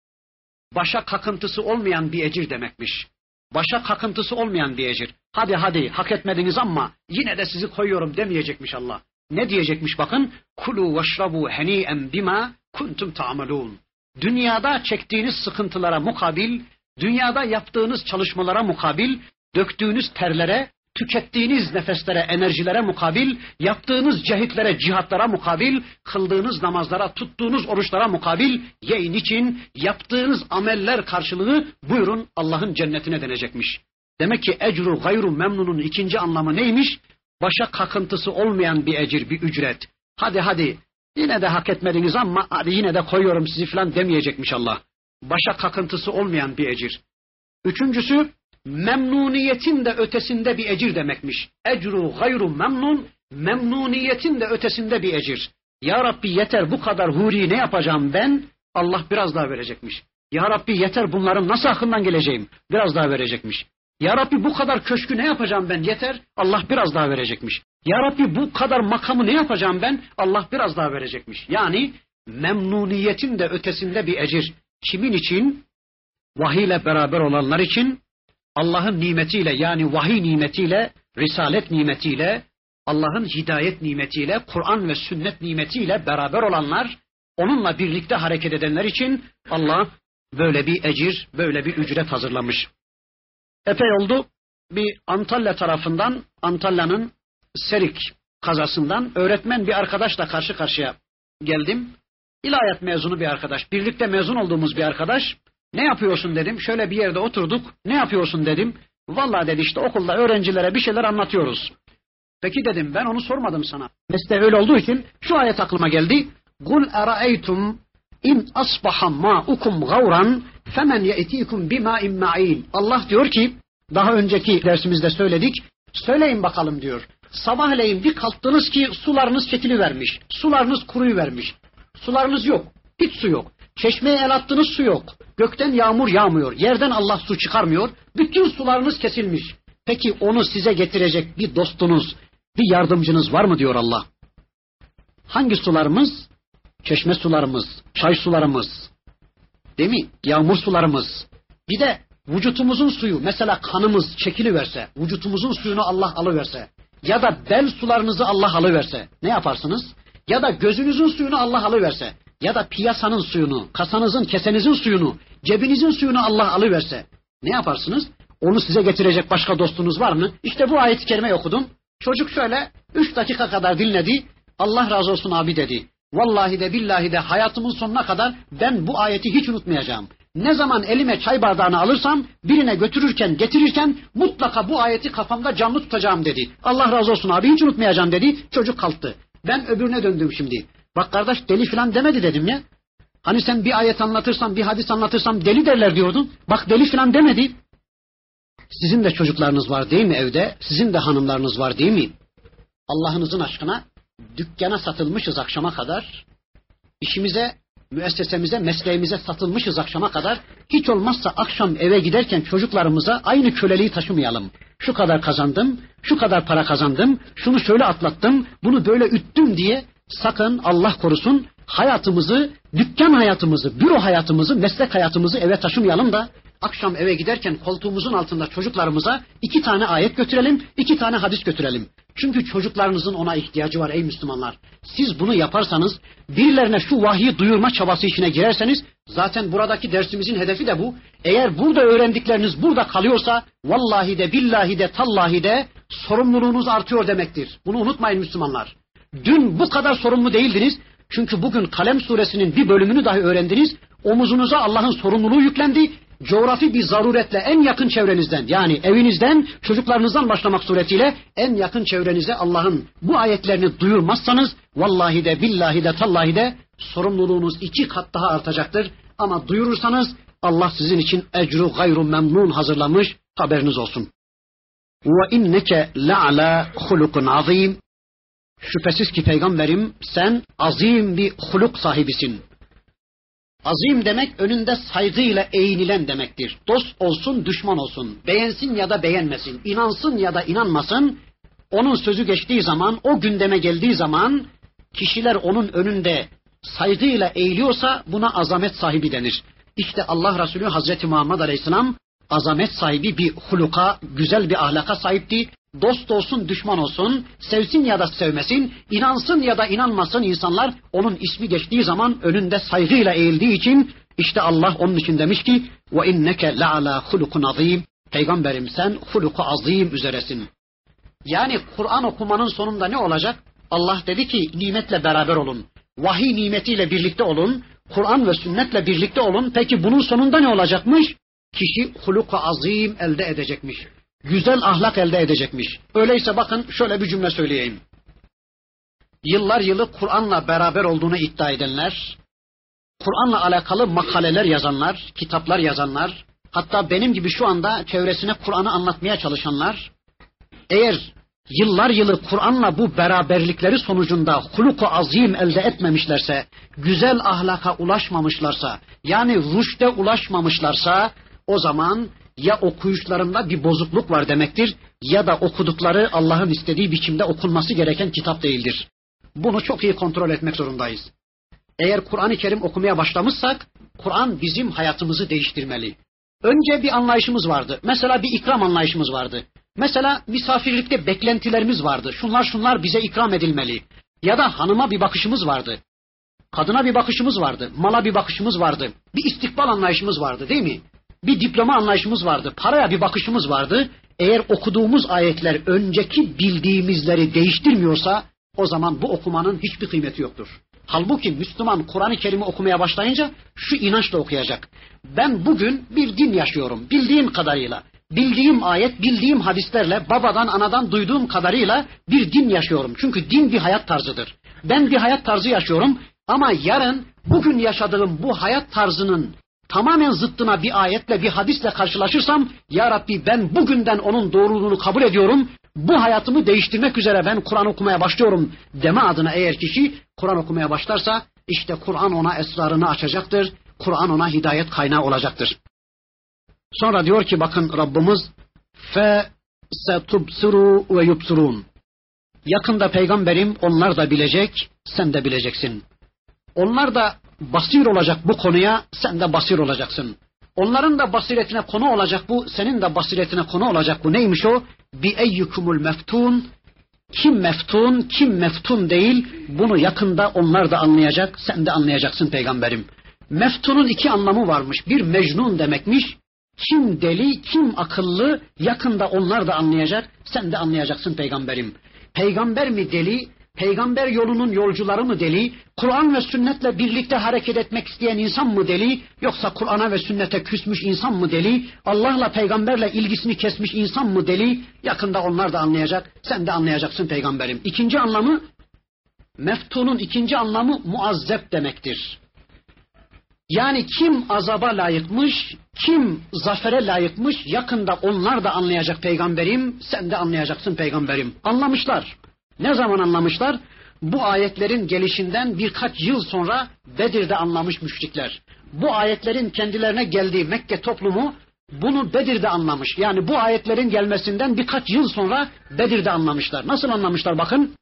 başa kakıntısı olmayan bir ecir demekmiş. Başa kakıntısı olmayan bir ecir. Hadi hadi hak etmediniz ama yine de sizi koyuyorum demeyecekmiş Allah. Ne diyecekmiş bakın? Kulu veşrabu heni'en bima kuntum ta'malun. Dünyada çektiğiniz sıkıntılara mukabil, dünyada yaptığınız çalışmalara mukabil, döktüğünüz terlere, tükettiğiniz nefeslere, enerjilere mukabil, yaptığınız cehitlere, cihatlara mukabil, kıldığınız namazlara, tuttuğunuz oruçlara mukabil, yiyin için yaptığınız ameller karşılığı buyurun Allah'ın cennetine denecekmiş. Demek ki ecru gayru memnunun ikinci anlamı neymiş? Başa kakıntısı olmayan bir ecir, bir ücret. Hadi hadi yine de hak etmediniz ama hadi yine de koyuyorum sizi falan demeyecekmiş Allah. Başa kakıntısı olmayan bir ecir. Üçüncüsü, memnuniyetin de ötesinde bir ecir demekmiş. Ecru gayru memnun, memnuniyetin de ötesinde bir ecir. Ya Rabbi yeter bu kadar huri ne yapacağım ben? Allah biraz daha verecekmiş. Ya Rabbi yeter bunların nasıl aklından geleceğim? Biraz daha verecekmiş. Ya Rabbi bu kadar köşkü ne yapacağım ben? Yeter. Allah biraz daha verecekmiş. Ya Rabbi bu kadar makamı ne yapacağım ben? Allah biraz daha verecekmiş. Yani memnuniyetin de ötesinde bir ecir. Kimin için? Vahiy ile beraber olanlar için, Allah'ın nimetiyle yani vahiy nimetiyle, risalet nimetiyle, Allah'ın hidayet nimetiyle, Kur'an ve sünnet nimetiyle beraber olanlar, onunla birlikte hareket edenler için Allah böyle bir ecir, böyle bir ücret hazırlamış. Epey oldu bir Antalya tarafından, Antalya'nın Serik kazasından öğretmen bir arkadaşla karşı karşıya geldim. İlahiyat mezunu bir arkadaş, birlikte mezun olduğumuz bir arkadaş. Ne yapıyorsun dedim. Şöyle bir yerde oturduk. Ne yapıyorsun dedim. Vallahi dedi işte okulda öğrencilere bir şeyler anlatıyoruz. Peki dedim ben onu sormadım sana. Mesele öyle olduğu için şu ayet aklıma geldi. Kul eraeytum in asbaha ma'ukum gavran femen ye'tikum bima'in ma'in. Allah diyor ki daha önceki dersimizde söyledik. Söyleyin bakalım diyor. Sabahleyin bir kalktınız ki sularınız çekilivermiş. Sularınız kuruyuvermiş. Sularınız yok. Hiç su yok. Çeşmeye el attınız su yok. Gökten yağmur yağmıyor. Yerden Allah su çıkarmıyor. Bütün sularınız kesilmiş. Peki onu size getirecek bir dostunuz, bir yardımcınız var mı diyor Allah. Hangi sularımız? Çeşme sularımız, çay sularımız. Değil mi? Yağmur sularımız. Bir de vücutumuzun suyu, mesela kanımız çekiliverse, vücutumuzun suyunu Allah alıverse ya da bel sularınızı Allah alıverse ne yaparsınız? Ya da gözünüzün suyunu Allah alıverse ya da piyasanın suyunu, kasanızın, kesenizin suyunu, cebinizin suyunu Allah alıverse ne yaparsınız? Onu size getirecek başka dostunuz var mı? İşte bu ayet-i kerimeyi okudum. Çocuk şöyle üç dakika kadar dinledi. Allah razı olsun abi dedi. Vallahi de billahi de hayatımın sonuna kadar ben bu ayeti hiç unutmayacağım. Ne zaman elime çay bardağını alırsam birine götürürken getirirken mutlaka bu ayeti kafamda canlı tutacağım dedi. Allah razı olsun abi hiç unutmayacağım dedi. Çocuk kalktı. Ben öbürüne döndüm şimdi. Bak kardeş deli falan demedi dedim ya. Hani sen bir ayet anlatırsan bir hadis anlatırsan deli derler diyordun. Bak deli falan demedi. Sizin de çocuklarınız var değil mi evde? Sizin de hanımlarınız var değil mi? Allah'ınızın aşkına dükkana satılmışız akşama kadar. İşimize, müessesemize, mesleğimize satılmışız akşama kadar. Hiç olmazsa akşam eve giderken çocuklarımıza aynı köleliği taşımayalım. Şu kadar kazandım, şu kadar para kazandım, şunu şöyle atlattım, bunu böyle üttüm diye sakın Allah korusun hayatımızı, dükkan hayatımızı, büro hayatımızı, meslek hayatımızı eve taşımayalım da akşam eve giderken koltuğumuzun altında çocuklarımıza iki tane ayet götürelim, iki tane hadis götürelim. Çünkü çocuklarınızın ona ihtiyacı var ey Müslümanlar. Siz bunu yaparsanız, birilerine şu vahyi duyurma çabası işine girerseniz, zaten buradaki dersimizin hedefi de bu. Eğer burada öğrendikleriniz burada kalıyorsa, vallahi de, billahi de, tallahi de sorumluluğunuz artıyor demektir. Bunu unutmayın Müslümanlar. Dün bu kadar sorumlu değildiniz. Çünkü bugün Kalem suresinin bir bölümünü dahi öğrendiniz. Omuzunuza Allah'ın sorumluluğu yüklendi. Coğrafi bir zaruretle en yakın çevrenizden, yani evinizden, çocuklarınızdan başlamak suretiyle en yakın çevrenize Allah'ın bu ayetlerini duyurmazsanız vallahi de, billahi de, tallahi de sorumluluğunuz iki kat daha artacaktır. Ama duyurursanız Allah sizin için ecru gayru memnun hazırlamış, haberiniz olsun. Ve inneke le'ala hulukun azim. Şüphesiz ki peygamberim sen azim bir huluk sahibisin. Azim demek önünde saygıyla eğinilen demektir. Dost olsun, düşman olsun, beğensin ya da beğenmesin, inansın ya da inanmasın, onun sözü geçtiği zaman, o gündeme geldiği zaman kişiler onun önünde saygıyla eğiliyorsa buna azamet sahibi denir. İşte Allah Resulü Hazreti Muhammed Aleyhisselam azamet sahibi bir huluka, güzel bir ahlaka sahipti. Dost olsun, düşman olsun, sevsin ya da sevmesin, inansın ya da inanmasın insanlar onun ismi geçtiği zaman önünde saygıyla eğildiği için işte Allah onun için demiş ki ve inneke le'ala hulukun azim. Peygamberim sen huluku azim üzeresin. Yani Kur'an okumanın sonunda ne olacak? Allah dedi ki nimetle beraber olun. Vahiy nimetiyle birlikte olun. Kur'an ve sünnetle birlikte olun. Peki bunun sonunda ne olacakmış? Kişi huluku azim elde edecekmiş. Güzel ahlak elde edecekmiş. Öyleyse bakın şöyle bir cümle söyleyeyim. Yıllar yılı Kur'an'la beraber olduğunu iddia edenler, Kur'an'la alakalı makaleler yazanlar, kitaplar yazanlar, hatta benim gibi şu anda çevresine Kur'an'ı anlatmaya çalışanlar, eğer yıllar yılı Kur'an'la bu beraberlikleri sonucunda huluku azim elde etmemişlerse, güzel ahlaka ulaşmamışlarsa, yani rüşte ulaşmamışlarsa, o zaman ya okuyuşlarında bir bozukluk var demektir ya da okudukları Allah'ın istediği biçimde okunması gereken kitap değildir. Bunu çok iyi kontrol etmek zorundayız. Eğer Kur'an-ı Kerim okumaya başlamışsak Kur'an bizim hayatımızı değiştirmeli. Önce bir anlayışımız vardı. Mesela bir ikram anlayışımız vardı. Mesela misafirlikte beklentilerimiz vardı. Şunlar şunlar bize ikram edilmeli. Ya da hanıma bir bakışımız vardı. Kadına bir bakışımız vardı. Mala bir bakışımız vardı. Bir istikbal anlayışımız vardı değil mi? Bir diploma anlayışımız vardı. Paraya bir bakışımız vardı. Eğer okuduğumuz ayetler önceki bildiğimizleri değiştirmiyorsa o zaman bu okumanın hiçbir kıymeti yoktur. Halbuki Müslüman Kur'an-ı Kerim'i okumaya başlayınca şu inançla okuyacak. Ben bugün bir din yaşıyorum. Bildiğim kadarıyla. Bildiğim ayet, bildiğim hadislerle, babadan, anadan duyduğum kadarıyla bir din yaşıyorum. Çünkü din bir hayat tarzıdır. Ben bir hayat tarzı yaşıyorum ama yarın bugün yaşadığım bu hayat tarzının tamamen zıttına bir ayetle, bir hadisle karşılaşırsam, ya Rabbi ben bugünden onun doğruluğunu kabul ediyorum, bu hayatımı değiştirmek üzere ben Kur'an okumaya başlıyorum deme adına eğer kişi Kur'an okumaya başlarsa, işte Kur'an ona esrarını açacaktır, Kur'an ona hidayet kaynağı olacaktır. Sonra diyor ki bakın Rabbimiz, fe setubsiru ve yubsirun. Yakında peygamberim onlar da bilecek, sen de bileceksin. Onlar da basir olacak bu konuya, sen de basir olacaksın. Onların da basiretine konu olacak bu, senin de basiretine konu olacak bu. Neymiş o? Bi eyyukumul meftun. Kim meftun, kim meftun değil, bunu yakında onlar da anlayacak, sen de anlayacaksın peygamberim. Meftunun iki anlamı varmış. Bir mecnun demekmiş. Kim deli, kim akıllı, yakında onlar da anlayacak, sen de anlayacaksın peygamberim. Peygamber mi deli? Peygamber yolunun yolcuları mı deli? Kur'an ve sünnetle birlikte hareket etmek isteyen insan mı deli? Yoksa Kur'an'a ve sünnete küsmüş insan mı deli? Allah'la peygamberle ilgisini kesmiş insan mı deli? Yakında onlar da anlayacak, sen de anlayacaksın peygamberim. İkinci anlamı, meftunun ikinci anlamı muazzep demektir. Yani kim azaba layıkmış, kim zafere layıkmış, yakında onlar da anlayacak peygamberim, sen de anlayacaksın peygamberim. Anlamışlar. Ne zaman anlamışlar? Bu ayetlerin gelişinden birkaç yıl sonra Bedir'de anlamış müşrikler. Bu ayetlerin kendilerine geldiği Mekke toplumu bunu Bedir'de anlamış. Yani bu ayetlerin gelmesinden birkaç yıl sonra Bedir'de anlamışlar. Nasıl anlamışlar bakın.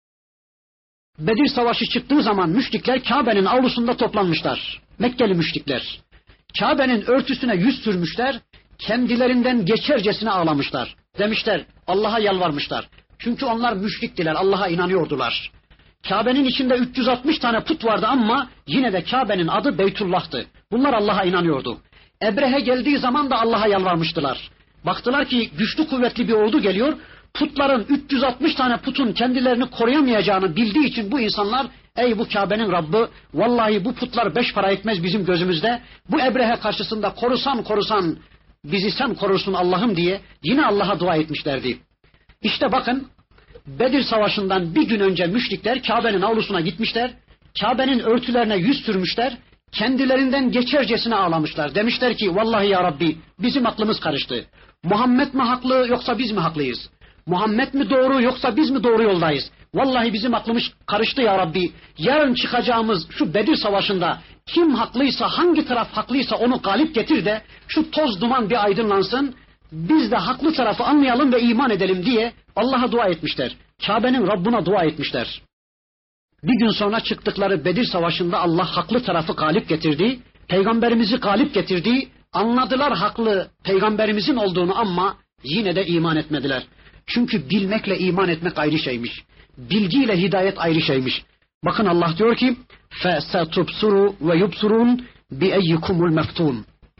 Bedir Savaşı çıktığı zaman müşrikler Kabe'nin avlusunda toplanmışlar. Mekkeli müşrikler. Kabe'nin örtüsüne yüz sürmüşler, kendilerinden geçercesine ağlamışlar. Demişler, Allah'a yalvarmışlar. Çünkü onlar müşriktiler, Allah'a inanıyordular. Kabe'nin içinde üç yüz altmış tane put vardı ama yine de Kabe'nin adı Beytullah'tı. Bunlar Allah'a inanıyordu. Ebrehe geldiği zaman da Allah'a yalvarmıştılar. Baktılar ki güçlü kuvvetli bir ordu geliyor. Putların üç yüz altmış tane putun kendilerini koruyamayacağını bildiği için bu insanlar, ey bu Kabe'nin Rabbi, vallahi bu putlar beş para etmez bizim gözümüzde. Bu Ebrehe karşısında korusan korusan bizi sen korursun Allah'ım diye yine Allah'a dua etmişlerdi. İşte bakın Bedir Savaşı'ndan bir gün önce müşrikler Kabe'nin avlusuna gitmişler. Kabe'nin örtülerine yüz sürmüşler. Kendilerinden geçercesine ağlamışlar. Demişler ki vallahi ya Rabbi bizim aklımız karıştı. Muhammed mi haklı yoksa biz mi haklıyız? Muhammed mi doğru yoksa biz mi doğru yoldayız? Vallahi bizim aklımız karıştı ya Rabbi. Yarın çıkacağımız şu Bedir Savaşı'nda kim haklıysa, hangi taraf haklıysa onu galip getir de şu toz duman bir aydınlansın. Biz de haklı tarafı anlayalım ve iman edelim diye Allah'a dua etmişler. Kabe'nin Rabbuna dua etmişler. Bir gün sonra çıktıkları Bedir Savaşı'nda Allah haklı tarafı galip getirdi. Peygamberimizi galip getirdi. Anladılar haklı peygamberimizin olduğunu ama yine de iman etmediler. Çünkü bilmekle iman etmek ayrı şeymiş. Bilgiyle hidayet ayrı şeymiş. Bakın Allah diyor ki فَسَتُبْصُرُوا وَيُبْصُرُونَ بِأَيِّكُمُ الْمَفْتُونَ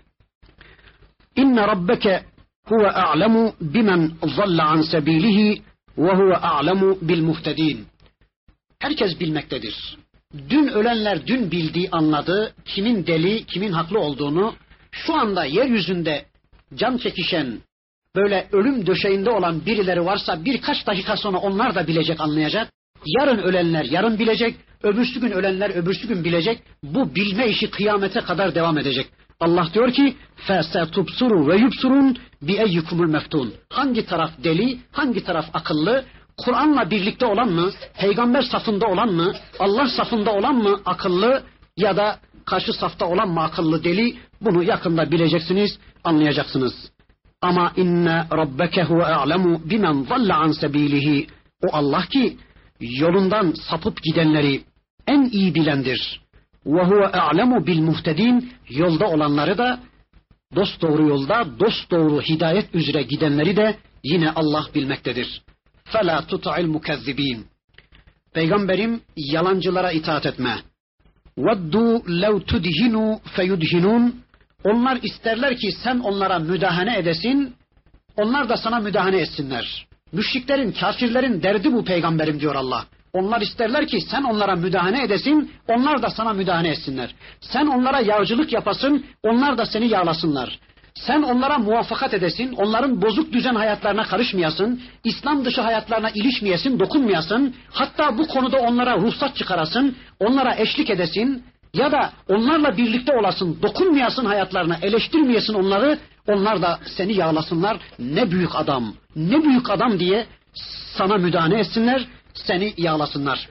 اِنَّ رَبَّكَ هُوَ أَعْلَمُ بِمَنْ ضَلَّ عَنْ سَب۪يلِهِ وَهُوَ أَعْلَمُ بِالْمُهْتَد۪ينَ. Herkes bilmektedir. Dün ölenler dün bildiği, anladı, kimin deli, kimin haklı olduğunu, şu anda yeryüzünde can çekişen, böyle ölüm döşeğinde olan birileri varsa birkaç dakika sonra onlar da bilecek, anlayacak. Yarın ölenler yarın bilecek, öbürsü gün ölenler öbürsü gün bilecek. Bu bilme işi kıyamete kadar devam edecek. Allah diyor ki فَسَتُبْصُرُوا وَيُبْصُرُونَ بِأَيِّكُمُ الْمَفْتُونَ. Hangi taraf deli, hangi taraf akıllı, Kur'an'la birlikte olan mı, peygamber safında olan mı, Allah safında olan mı akıllı ya da karşı safta olan mı akıllı deli, bunu yakında bileceksiniz, anlayacaksınız. Ama inne rabbeke huve a'lemu bimen zalle an sebilihi. O Allah ki yolundan sapıp gidenleri en iyi bilendir. Ve huve a'lemu bil muhtedin. Yolda olanları da, dosdoğru yolda, dosdoğru hidayet üzere gidenleri de yine Allah bilmektedir. فَلَا تُطَعِ الْمُكَذِّب۪ينَ. Peygamberim yalancılara itaat etme. وَدُّوا لَوْ تُدْهِنُوا فَيُدْهِنُونَ. Onlar isterler ki sen onlara müdahale edesin, onlar da sana müdahale etsinler. Müşriklerin, kafirlerin derdi bu peygamberim diyor Allah. Onlar isterler ki sen onlara müdahale edesin, onlar da sana müdahale etsinler. Sen onlara yağcılık yapasın, onlar da seni yağlasınlar. Sen onlara muvaffakat edesin, onların bozuk düzen hayatlarına karışmayasın, İslam dışı hayatlarına ilişmeyesin, dokunmayasın, hatta bu konuda onlara ruhsat çıkarasın, onlara eşlik edesin ya da onlarla birlikte olasın, dokunmayasın hayatlarına, eleştirmeyesin onları, onlar da seni yağlasınlar, ne büyük adam, ne büyük adam diye sana müdahale etsinler, seni yağlasınlar.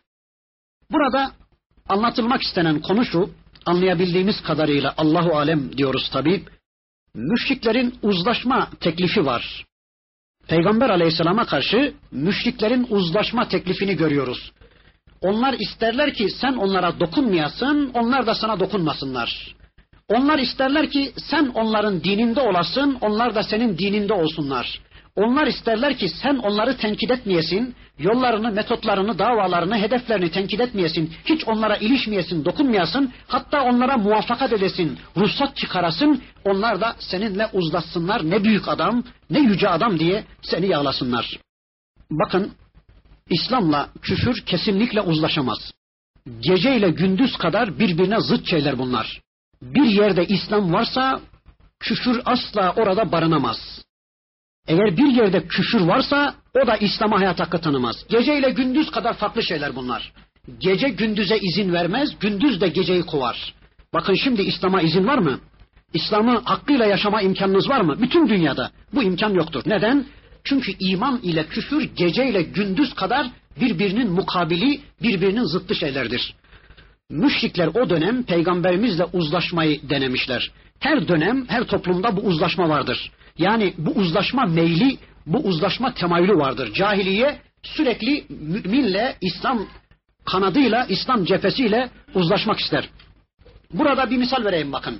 Burada anlatılmak istenen konu şu, anlayabildiğimiz kadarıyla Allahu alem diyoruz tabii. Müşriklerin uzlaşma teklifi var. Peygamber aleyhisselama karşı müşriklerin uzlaşma teklifini görüyoruz. Onlar isterler ki sen onlara dokunmayasın, onlar da sana dokunmasınlar. Onlar isterler ki sen onların dininde olasın, onlar da senin dininde olsunlar. Onlar isterler ki sen onları tenkit etmeyesin, yollarını, metotlarını, davalarını, hedeflerini tenkit etmeyesin, hiç onlara ilişmeyesin, dokunmayasın, hatta onlara muvaffakat edesin, ruhsat çıkarasın, onlar da seninle uzlaşsınlar, ne büyük adam, ne yüce adam diye seni yağlasınlar. Bakın, İslam'la küfür kesinlikle uzlaşamaz. Gece ile gündüz kadar birbirine zıt şeyler bunlar. Bir yerde İslam varsa küfür asla orada barınamaz. Eğer bir yerde küfür varsa o da İslam'a hayat hakkı tanımaz. Gece ile gündüz kadar farklı şeyler bunlar. Gece gündüze izin vermez, gündüz de geceyi kovar. Bakın şimdi İslam'a izin var mı? İslam'ı hakkıyla yaşama imkanınız var mı? Bütün dünyada bu imkan yoktur. Neden? Çünkü iman ile küfür gece ile gündüz kadar birbirinin mukabili, birbirinin zıttı şeylerdir. Müşrikler o dönem peygamberimizle uzlaşmayı denemişler. Her dönem, her toplumda bu uzlaşma vardır. Yani bu uzlaşma meyli, bu uzlaşma temayülü vardır. Cahiliye sürekli müminle, İslam kanadıyla, İslam cephesiyle uzlaşmak ister. Burada bir misal vereyim bakın.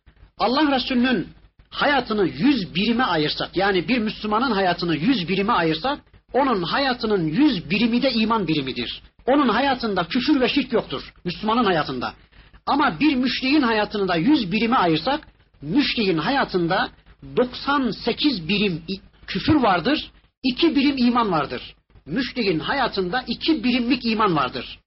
Allah Resulü'nün hayatını yüz birime ayırsak, yani bir Müslümanın hayatını yüz birime ayırsak, onun hayatının yüz birimi de iman birimidir. Onun hayatında küfür ve şirk yoktur, Müslümanın hayatında. Ama bir müşriğin hayatını da yüz birime ayırsak, müşriğin hayatında doksan sekiz birim küfür vardır, iki birim iman vardır. Müşriğin hayatında iki birimlik iman vardır.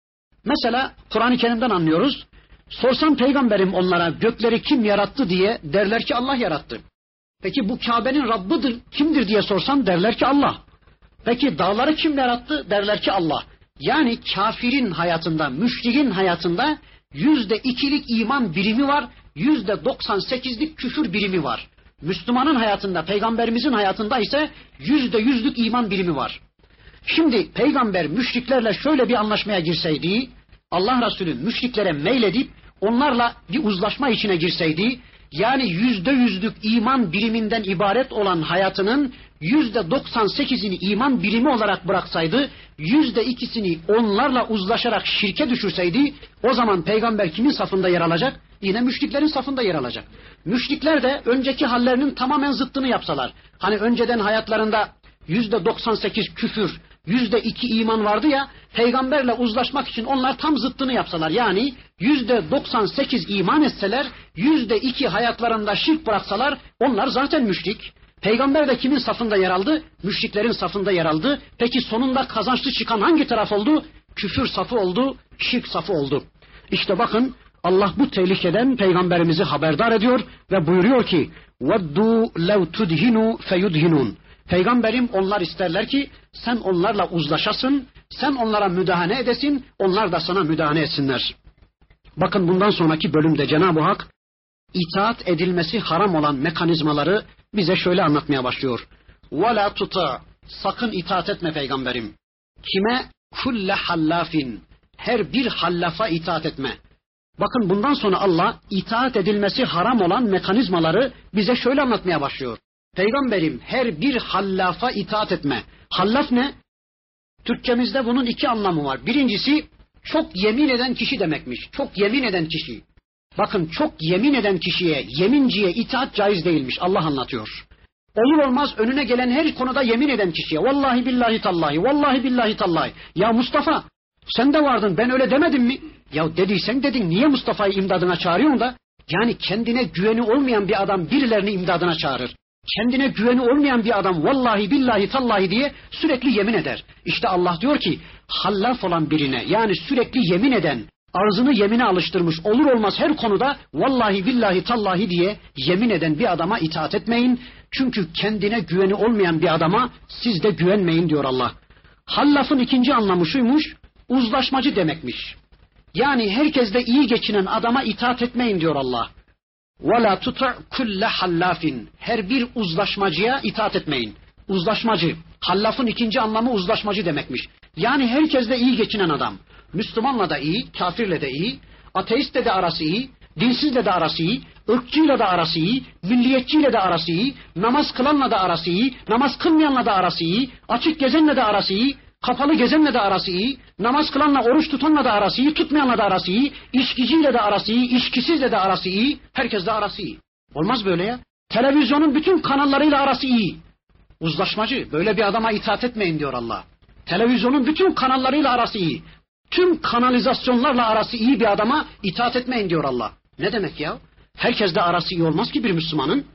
Mesela Kur'an-ı Kerim'den anlıyoruz. Sorsan peygamberim onlara gökleri kim yarattı diye, derler ki Allah yarattı. Peki bu Kabe'nin Rabbidir, kimdir diye sorsan derler ki Allah. Peki dağları kim yarattı, derler ki Allah. Yani kafirin hayatında, müşrikin hayatında yüzde ikilik iman birimi var, yüzde doksan sekizlik küfür birimi var. Müslümanın hayatında, peygamberimizin hayatında ise yüzde yüzlük iman birimi var. Şimdi peygamber müşriklerle şöyle bir anlaşmaya girseydi, Allah Resulü müşriklere meyledip onlarla bir uzlaşma içine girseydi, yani yüzde yüzlük iman biriminden ibaret olan hayatının yüzde doksan sekizini iman birimi olarak bıraksaydı, yüzde ikisini onlarla uzlaşarak şirke düşürseydi, o zaman peygamber kimin safında yer alacak? Yine müşriklerin safında yer alacak. Müşrikler de önceki hallerinin tamamen zıttını yapsalar, hani önceden hayatlarında yüzde doksan sekiz küfür, yüzde iki iman vardı ya, peygamberle uzlaşmak için onlar tam zıttını yapsalar, yani yüzde doksan sekiz iman etseler, yüzde iki hayatlarında şirk bıraksalar, onlar zaten müşrik. Peygamber de kimin safında yer aldı? Müşriklerin safında yer aldı. Peki sonunda kazançlı çıkan hangi taraf oldu? Küfür safı oldu, şirk safı oldu. İşte bakın Allah bu tehlikeden peygamberimizi haberdar ediyor ve buyuruyor ki وَدُّوا لَوْ تُدْهِنُوا فَيُدْهِنُونَ. Peygamberim onlar isterler ki sen onlarla uzlaşasın, sen onlara müdahale edesin, onlar da sana müdahale etsinler. Bakın bundan sonraki bölümde Cenab-ı Hak itaat edilmesi haram olan mekanizmaları bize şöyle anlatmaya başlıyor. وَلَا تُطَعْ. Sakın itaat etme peygamberim. Kime? كُلَّ حَلَّافٍ. Her bir hallafa itaat etme. Bakın bundan sonra Allah itaat edilmesi haram olan mekanizmaları bize şöyle anlatmaya başlıyor. Peygamberim her bir hallafa itaat etme. Hallaf ne? Türkçemizde bunun iki anlamı var. Birincisi çok yemin eden kişi demekmiş. Çok yemin eden kişi. Bakın çok yemin eden kişiye, yeminciye itaat caiz değilmiş. Allah anlatıyor. Olur olmaz önüne gelen her konuda yemin eden kişiye. Vallahi billahi tallahi, vallahi billahi tallahi. Ya Mustafa sen de vardın, ben öyle demedim mi? Ya dediysen dedin, niye Mustafa'yı imdadına çağırıyorsun da? Yani kendine güveni olmayan bir adam birilerini imdadına çağırır. Kendine güveni olmayan bir adam vallahi billahi tallahi diye sürekli yemin eder. İşte Allah diyor ki hallaf olan birine, yani sürekli yemin eden, ağzını yemine alıştırmış, olur olmaz her konuda vallahi billahi tallahi diye yemin eden bir adama itaat etmeyin. Çünkü kendine güveni olmayan bir adama siz de güvenmeyin diyor Allah. Hallafın ikinci anlamı şuymuş, uzlaşmacı demekmiş. Yani herkesle iyi geçinen adama itaat etmeyin diyor Allah. وَلَا تُطَعْ كُلَّ حَلَّافٍ. Her bir uzlaşmacıya itaat etmeyin. Uzlaşmacı. Hallafın ikinci anlamı uzlaşmacı demekmiş. Yani herkesle iyi geçinen adam. Müslümanla da iyi, kafirle de iyi, ateistle de arası iyi, dinsizle de arası iyi, ırkçıyla da arası iyi, milliyetçiyle de arası iyi, namaz kılanla da arası iyi, namaz kılmayanla da arası iyi, açık gezenle de arası iyi, kapalı gezenle de arası iyi, namaz kılanla, oruç tutanla da arası iyi, tutmayanla da arası iyi, içkiciyle de arası iyi, içkisizle de arası iyi, herkesle arası iyi. Olmaz böyle ya. Televizyonun bütün kanallarıyla arası iyi. Uzlaşmacı, böyle bir adama itaat etmeyin diyor Allah. Televizyonun bütün kanallarıyla arası iyi. Tüm kanalizasyonlarla arası iyi bir adama itaat etmeyin diyor Allah. Ne demek ya? Herkesle arası iyi olmaz ki bir Müslümanın.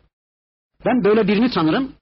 Ben böyle birini tanırım.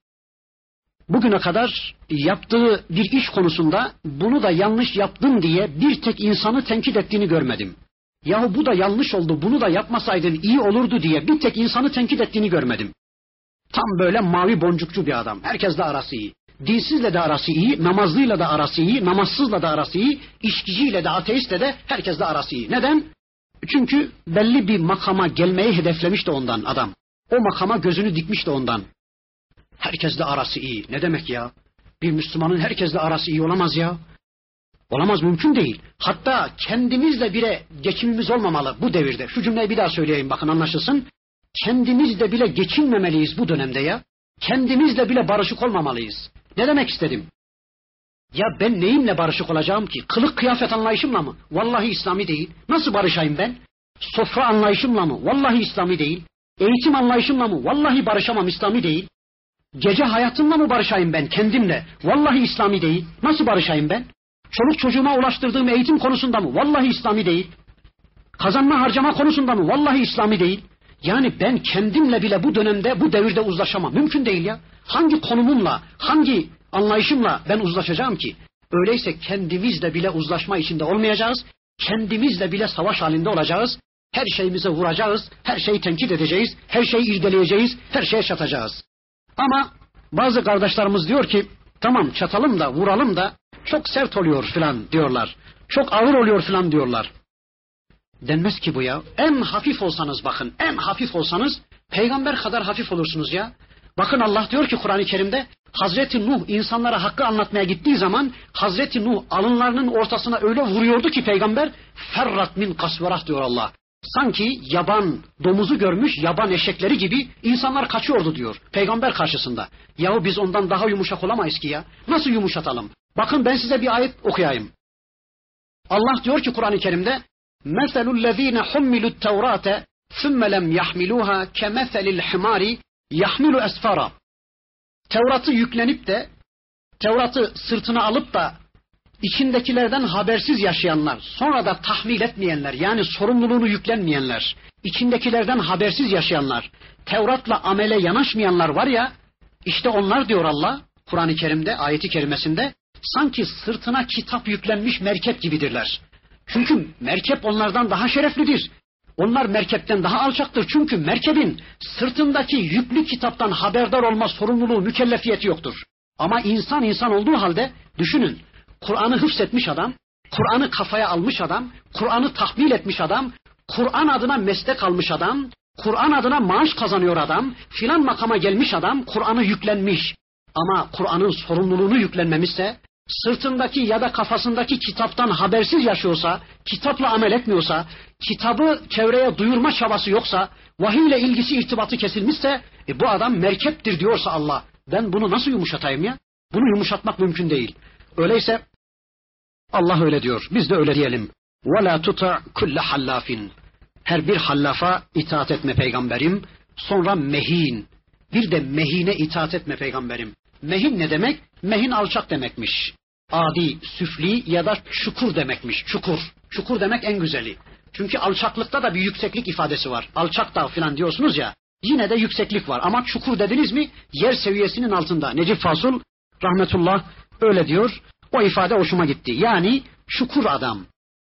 Bugüne kadar yaptığı bir iş konusunda bunu da yanlış yaptın diye bir tek insanı tenkit ettiğini görmedim. Yahu bu da yanlış oldu, bunu da yapmasaydın iyi olurdu diye bir tek insanı tenkit ettiğini görmedim. Tam böyle mavi boncukçu bir adam. Herkesle arası iyi. Dinsizle de arası iyi, namazlıyla da arası iyi, namazsızla da arası iyi, içkiciyle de ateistle de herkesle arası iyi. Neden? Çünkü belli bir makama gelmeyi hedeflemiş de ondan adam. O makama gözünü dikmiş de ondan. Herkesle arası iyi. Ne demek ya? Bir Müslümanın herkesle arası iyi olamaz ya. Olamaz, mümkün değil. Hatta kendimizle bile geçimimiz olmamalı bu devirde. Şu cümleyi bir daha söyleyeyim, bakın anlaşılsın. Kendimizle bile geçinmemeliyiz bu dönemde ya. Kendimizle bile barışık olmamalıyız. Ne demek istedim? Ya ben neyimle barışık olacağım ki? Kılık kıyafet anlayışımla mı? Vallahi İslami değil. Nasıl barışayım ben? Sofra anlayışımla mı? Vallahi İslami değil. Eğitim anlayışımla mı? Vallahi barışamam, İslami değil. Gece hayatımla mı barışayım ben kendimle? Vallahi İslami değil. Nasıl barışayım ben? Çoluk çocuğuma ulaştırdığım eğitim konusunda mı? Vallahi İslami değil. Kazanma harcama konusunda mı? Vallahi İslami değil. Yani ben kendimle bile bu dönemde, bu devirde uzlaşamam. Mümkün değil ya. Hangi konumumla, hangi anlayışımla ben uzlaşacağım ki? Öyleyse kendimizle bile uzlaşma içinde olmayacağız. Kendimizle bile savaş halinde olacağız. Her şeyimize vuracağız. Her şeyi tenkit edeceğiz. Her şeyi irdeleyeceğiz. Her şeye çatacağız. Ama bazı kardeşlerimiz diyor ki, tamam çatalım da vuralım da çok sert oluyor filan diyorlar. Çok ağır oluyor filan diyorlar. Denmez ki bu ya. En hafif olsanız bakın, en hafif olsanız peygamber kadar hafif olursunuz ya. Bakın Allah diyor ki Kur'an-ı Kerim'de, Hazreti Nuh insanlara hakkı anlatmaya gittiği zaman Hazreti Nuh alınlarının ortasına öyle vuruyordu ki peygamber, ferrat min kasverah diyor Allah. Sanki yaban domuzu görmüş yaban eşekleri gibi insanlar kaçıyordu diyor peygamber karşısında. Yahu biz ondan daha yumuşak olamayız ki ya. Nasıl yumuşatalım? Bakın ben size bir ayet okuyayım. Allah diyor ki Kur'an-ı Kerim'de, مَثَلُ الَّذ۪ينَ حُمِّلُوا التَّوْرَاتَ ثُمَّ لَمْ يَحْمِلُوهَا كَمَثَلِ الْحِمَارِ يَحْمِلُ أَسْفَارًا. Tevrat'ı yüklenip de, Tevrat'ı sırtına alıp da içindekilerden habersiz yaşayanlar, sonra da tahmil etmeyenler, yani sorumluluğunu yüklenmeyenler, içindekilerden habersiz yaşayanlar, Tevrat'la amele yanaşmayanlar var ya, işte onlar diyor Allah, Kur'an-ı Kerim'de, ayeti kerimesinde, sanki sırtına kitap yüklenmiş merkep gibidirler. Çünkü merkep onlardan daha şereflidir. Onlar merkepten daha alçaktır. Çünkü merkebin sırtındaki yüklü kitaptan haberdar olma sorumluluğu, mükellefiyeti yoktur. Ama insan insan olduğu halde düşünün, Kur'an'ı hıfzetmiş adam, Kur'an'ı kafaya almış adam, Kur'an'ı tahmil etmiş adam, Kur'an adına meslek almış adam, Kur'an adına maaş kazanıyor adam, filan makama gelmiş adam, Kur'an'ı yüklenmiş. Ama Kur'an'ın sorumluluğunu yüklenmemişse, sırtındaki ya da kafasındaki kitaptan habersiz yaşıyorsa, kitapla amel etmiyorsa, kitabı çevreye duyurma çabası yoksa, vahiyle ilgisi irtibatı kesilmişse, e bu adam merkeptir diyorsa Allah, ben bunu nasıl yumuşatayım ya? Bunu yumuşatmak mümkün değil. Öyleyse Allah öyle diyor, biz de öyle diyelim. وَلَا تُطَعْ كُلَّ حَلَّافٍ. Her bir hallafa itaat etme peygamberim. Sonra mehin. Bir de mehine itaat etme peygamberim. Mehin ne demek? Mehin alçak demekmiş. Adi, süfli ya da çukur demekmiş. Çukur. Çukur demek en güzeli. Çünkü alçaklıkta da bir yükseklik ifadesi var. Alçak dağ falan diyorsunuz ya. Yine de yükseklik var. Ama çukur dediniz mi yer seviyesinin altında. Necip Fazıl rahmetullah öyle diyor. O ifade hoşuma gitti. Yani çukur adam.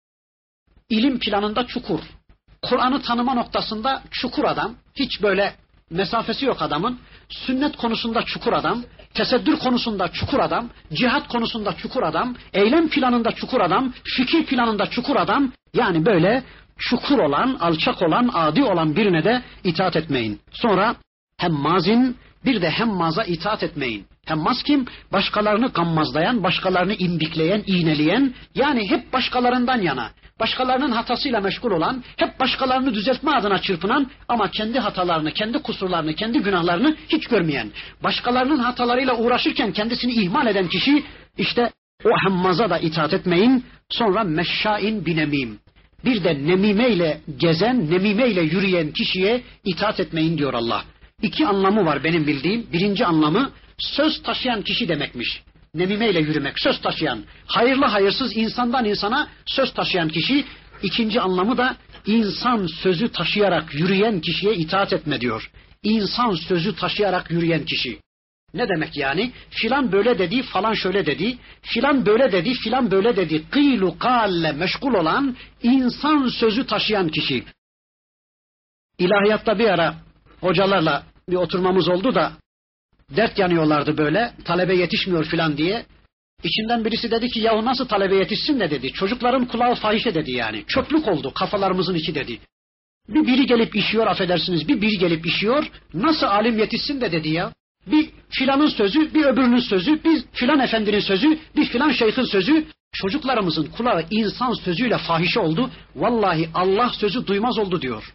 İlim planında çukur. Kur'an'ı tanıma noktasında çukur adam. Hiç böyle mesafesi yok adamın. Sünnet konusunda çukur adam. Tesettür konusunda çukur adam. Cihat konusunda çukur adam. Eylem planında çukur adam. Fikir planında çukur adam. Yani böyle çukur olan, alçak olan, adi olan birine de itaat etmeyin. Sonra hem mazin bir de hemmaza itaat etmeyin. Hemmaz kim? Başkalarını gammazlayan, başkalarını imbikleyen, iğneleyen, yani hep başkalarından yana, başkalarının hatasıyla meşgul olan, hep başkalarını düzeltme adına çırpınan ama kendi hatalarını, kendi kusurlarını, kendi günahlarını hiç görmeyen, başkalarının hatalarıyla uğraşırken kendisini ihmal eden kişi, işte o hemmaza da itaat etmeyin. Sonra meşşain binemim. Bir de nemimeyle gezen, nemimeyle yürüyen kişiye itaat etmeyin diyor Allah. İki anlamı var benim bildiğim. Birinci anlamı söz taşıyan kişi demekmiş. Nemimeyle yürümek, söz taşıyan. Hayırlı hayırsız insandan insana söz taşıyan kişi. İkinci anlamı da insan sözü taşıyarak yürüyen kişiye itaat etme diyor. İnsan sözü taşıyarak yürüyen kişi. Ne demek yani? Filan böyle dedi, falan şöyle dedi. Filan böyle dedi, filan böyle dedi. Kıylu kalle meşgul olan, insan sözü taşıyan kişi. İlahiyatta bir ara hocalarla bir oturmamız oldu da dert yanıyorlardı böyle. Talebe yetişmiyor filan diye. İçinden birisi dedi ki yahu nasıl talebe yetişsin de dedi. Çocukların kulağı fahişe dedi yani. Çöplük oldu kafalarımızın içi dedi. Bir biri gelip işiyor affedersiniz bir biri gelip işiyor. Nasıl alim yetişsin de dedi ya. Bir filanın sözü, bir öbürünün sözü, bir filan efendinin sözü, bir filan şeyhin sözü. Çocuklarımızın kulağı insan sözüyle fahişe oldu. Vallahi Allah sözü duymaz oldu diyor.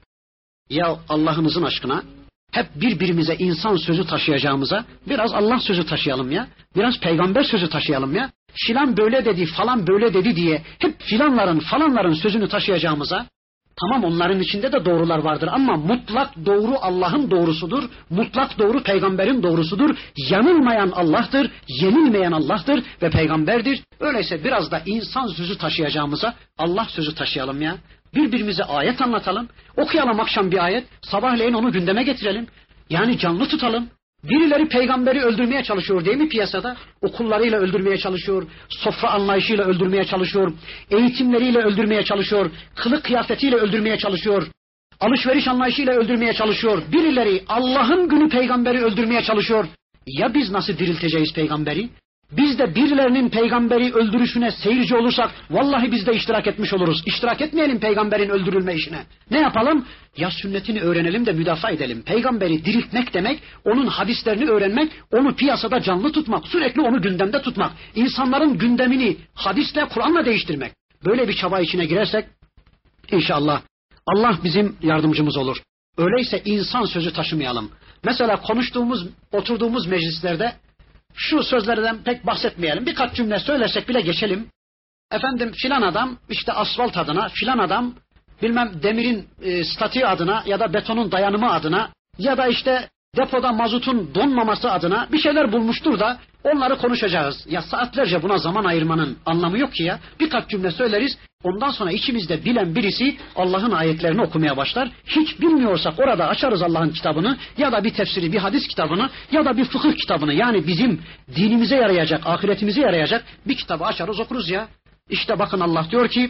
Ya Allah'ınızın aşkına hep birbirimize insan sözü taşıyacağımıza biraz Allah sözü taşıyalım ya. Biraz peygamber sözü taşıyalım ya. Filan böyle dedi falan böyle dedi diye hep filanların falanların sözünü taşıyacağımıza. Tamam onların içinde de doğrular vardır ama mutlak doğru Allah'ın doğrusudur. Mutlak doğru peygamberin doğrusudur. Yanılmayan Allah'tır, yenilmeyen Allah'tır ve peygamberdir. Öyleyse biraz da insan sözü taşıyacağımıza Allah sözü taşıyalım ya. Birbirimize ayet anlatalım. Okuyalım akşam bir ayet, sabahleyin onu gündeme getirelim. Yani canlı tutalım. Birileri peygamberi öldürmeye çalışıyor değil mi piyasada? Okullarıyla öldürmeye çalışıyor, sofra anlayışıyla öldürmeye çalışıyor, eğitimleriyle öldürmeye çalışıyor, kılık kıyafetiyle öldürmeye çalışıyor, alışveriş anlayışıyla öldürmeye çalışıyor. Birileri Allah'ın günü peygamberi öldürmeye çalışıyor. Ya biz nasıl dirilteceğiz peygamberi? Biz de birilerinin peygamberi öldürüşüne seyirci olursak vallahi biz de iştirak etmiş oluruz. İştirak etmeyelim peygamberin öldürülme işine. Ne yapalım? Ya sünnetini öğrenelim de müdafaa edelim. Peygamberi diriltmek demek, onun hadislerini öğrenmek, onu piyasada canlı tutmak, sürekli onu gündemde tutmak. İnsanların gündemini hadisle, Kur'an'la değiştirmek. Böyle bir çaba içine girersek inşallah Allah bizim yardımcımız olur. Öyleyse insan sözü taşımayalım. Mesela konuştuğumuz, oturduğumuz meclislerde şu sözlerden pek bahsetmeyelim. Birkaç cümle söylersek bile geçelim. Efendim filan adam işte asfalt adına, filan adam bilmem demirin e, statiği adına ya da betonun dayanımı adına ya da işte depoda mazotun donmaması adına bir şeyler bulmuştur da onları konuşacağız. Ya saatlerce buna zaman ayırmanın anlamı yok ki ya. Birkaç cümle söyleriz. Ondan sonra içimizde bilen birisi Allah'ın ayetlerini okumaya başlar. Hiç bilmiyorsak orada açarız Allah'ın kitabını ya da bir tefsiri, bir hadis kitabını ya da bir fıkıh kitabını. Yani bizim dinimize yarayacak, ahiretimize yarayacak bir kitabı açarız okuruz ya. İşte bakın Allah diyor ki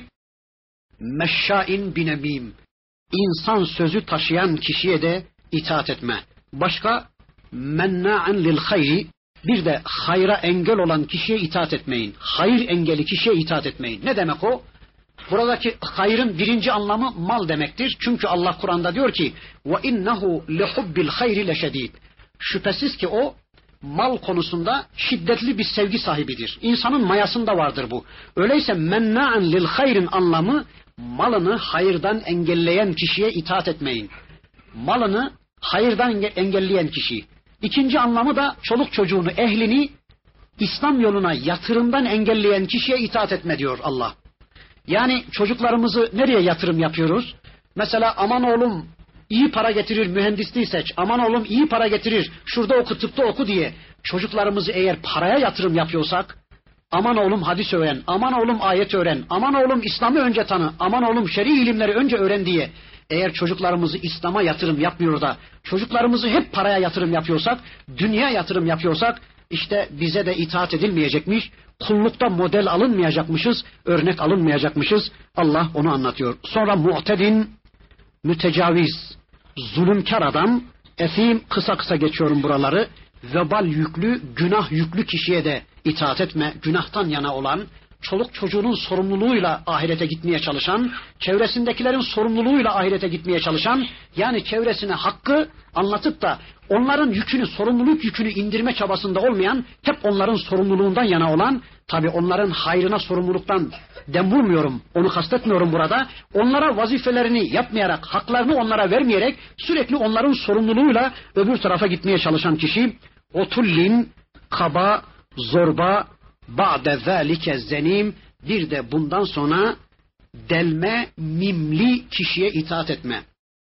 meşşain binemim. İnsan sözü taşıyan kişiye de itaat etme. Başka menna'an lil hayri. Bir de hayra engel olan kişiye itaat etmeyin. Hayır engeli kişiye itaat etmeyin. Ne demek o? Buradaki hayrın birinci anlamı mal demektir. Çünkü Allah Kur'an'da diyor ki وَاِنَّهُ لِحُبِّ الْخَيْرِ لَشَد۪يدٍ. Şüphesiz ki o mal konusunda şiddetli bir sevgi sahibidir. İnsanın mayasında vardır bu. Öyleyse menna'an lil hayrin anlamı malını hayırdan engelleyen kişiye itaat etmeyin. Malını hayırdan engelleyen kişi. İkinci anlamı da çoluk çocuğunu, ehlini İslam yoluna yatırımdan engelleyen kişiye itaat etme diyor Allah. Yani çocuklarımızı nereye yatırım yapıyoruz? Mesela aman oğlum iyi para getirir, mühendisliği seç. Aman oğlum iyi para getirir, şurada oku, tıpta oku diye. Çocuklarımızı eğer paraya yatırım yapıyorsak, aman oğlum hadis öğren, aman oğlum ayet öğren, aman oğlum İslam'ı önce tanı, aman oğlum şer'i ilimleri önce öğren diye. Eğer çocuklarımızı İslam'a yatırım yapmıyor da, çocuklarımızı hep paraya yatırım yapıyorsak, dünya yatırım yapıyorsak, işte bize de itaat edilmeyecekmiş, kullukta model alınmayacakmışız, örnek alınmayacakmışız. Allah onu anlatıyor. Sonra mu'tedin, mütecaviz, zulümkar adam, efim, kısa kısa geçiyorum buraları, vebal yüklü, günah yüklü kişiye de itaat etme, günahtan yana olan, çoluk çocuğunun sorumluluğuyla ahirete gitmeye çalışan, çevresindekilerin sorumluluğuyla ahirete gitmeye çalışan, yani çevresine hakkı anlatıp da onların yükünü, sorumluluk yükünü indirme çabasında olmayan, hep onların sorumluluğundan yana olan, tabi onların hayrına sorumluluktan dem vurmuyorum, onu kastetmiyorum burada, onlara vazifelerini yapmayarak, haklarını onlara vermeyerek, sürekli onların sorumluluğuyla öbür tarafa gitmeye çalışan kişi, otullin, kaba, zorba, ba'de zâlike zenim, bir de bundan sonra delme, mimli kişiye itaat etme.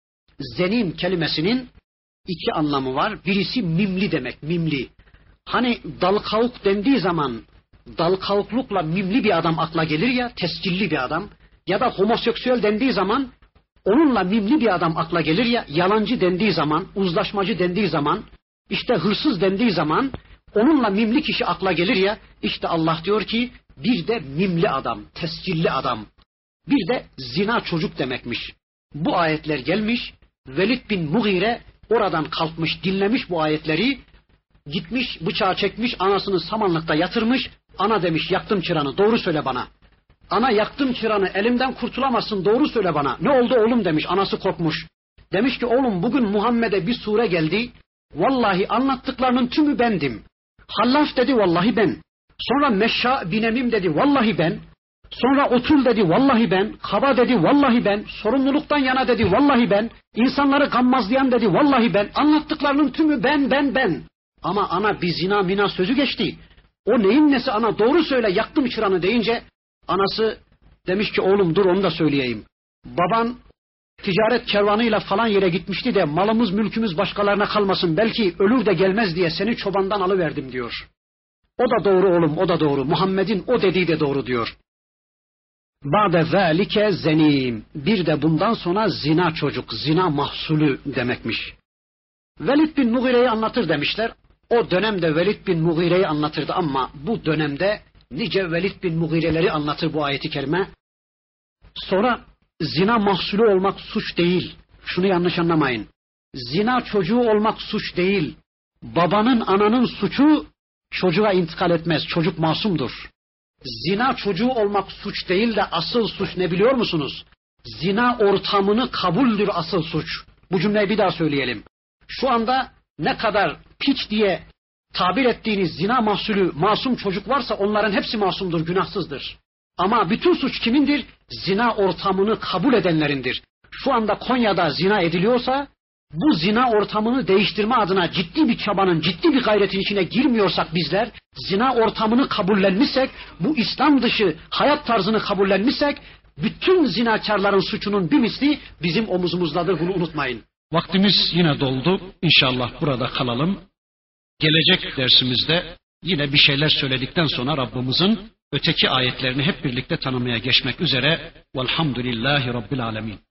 Zenim kelimesinin iki anlamı var. Birisi mimli demek, mimli. Hani dal kavuk dendiği zaman dal kavuklukla mimli bir adam akla gelir ya, tescilli bir adam. Ya da homoseksüel dendiği zaman onunla mimli bir adam akla gelir ya, yalancı dendiği zaman, uzlaşmacı dendiği zaman, işte hırsız dendiği zaman onunla mimli kişi akla gelir ya, işte Allah diyor ki bir de mimli adam, tescilli adam, bir de zina çocuk demekmiş. Bu ayetler gelmiş, Velid bin Mughire oradan kalkmış, dinlemiş bu ayetleri, gitmiş bıçağı çekmiş, anasını samanlıkta yatırmış, Ana demiş yaktım çıranı, doğru söyle bana. Ana yaktım çıranı, elimden kurtulamazsın, doğru söyle bana. Ne oldu oğlum demiş, anası korkmuş. Demiş ki oğlum bugün Muhammed'e bir sure geldi. Vallahi anlattıklarının tümü bendim. Hallaf dedi, vallahi ben. Sonra Meşşa binemim dedi, vallahi ben. Sonra otul dedi, vallahi ben. Kaba dedi, vallahi ben. Sorumluluktan yana dedi, vallahi ben. İnsanları gammazlayan dedi, vallahi ben. Anlattıklarının tümü ben, ben, ben. Ama ana bir zina mina sözü geçti. O neyin nesi ana, doğru söyle yaktım çıranı deyince anası demiş ki oğlum dur onu da söyleyeyim. Baban ticaret kervanıyla falan yere gitmişti de malımız mülkümüz başkalarına kalmasın, belki ölür de gelmez diye seni çobandan alıverdim diyor. O da doğru oğlum, o da doğru. Muhammed'in o dediği de doğru diyor. Ba'de zâlike zenim. Bir de bundan sonra zina çocuk, zina mahsulü demekmiş. Velid bin Mughire'yi anlatır demişler. O dönemde Velid bin Mughire'yi anlatırdı ama bu dönemde nice Velid bin Mughire'leri anlatır bu ayeti kerime. Sonra zina mahsulü olmak suç değil. Şunu yanlış anlamayın. Zina çocuğu olmak suç değil. Babanın, ananın suçu çocuğa intikal etmez. Çocuk masumdur. Zina çocuğu olmak suç değil de asıl suç ne biliyor musunuz? Zina ortamını kabuldür asıl suç. Bu cümleyi bir daha söyleyelim. Şu anda ne kadar piç diye tabir ettiğiniz zina mahsulü masum çocuk varsa onların hepsi masumdur, günahsızdır. Ama bütün suç kimindir? Zina ortamını kabul edenlerindir. Şu anda Konya'da zina ediliyorsa bu zina ortamını değiştirme adına ciddi bir çabanın, ciddi bir gayretin içine girmiyorsak bizler, zina ortamını kabullenmişsek, bu İslam dışı hayat tarzını kabullenmişsek, bütün zinakarların suçunun bir misli bizim omuzumuzdadır, bunu unutmayın. Vaktimiz yine doldu. İnşallah burada kalalım. Gelecek dersimizde yine bir şeyler söyledikten sonra Rabbimizin öteki ayetlerini hep birlikte tanımaya geçmek üzere. Velhamdülillahi Rabbil Alemin.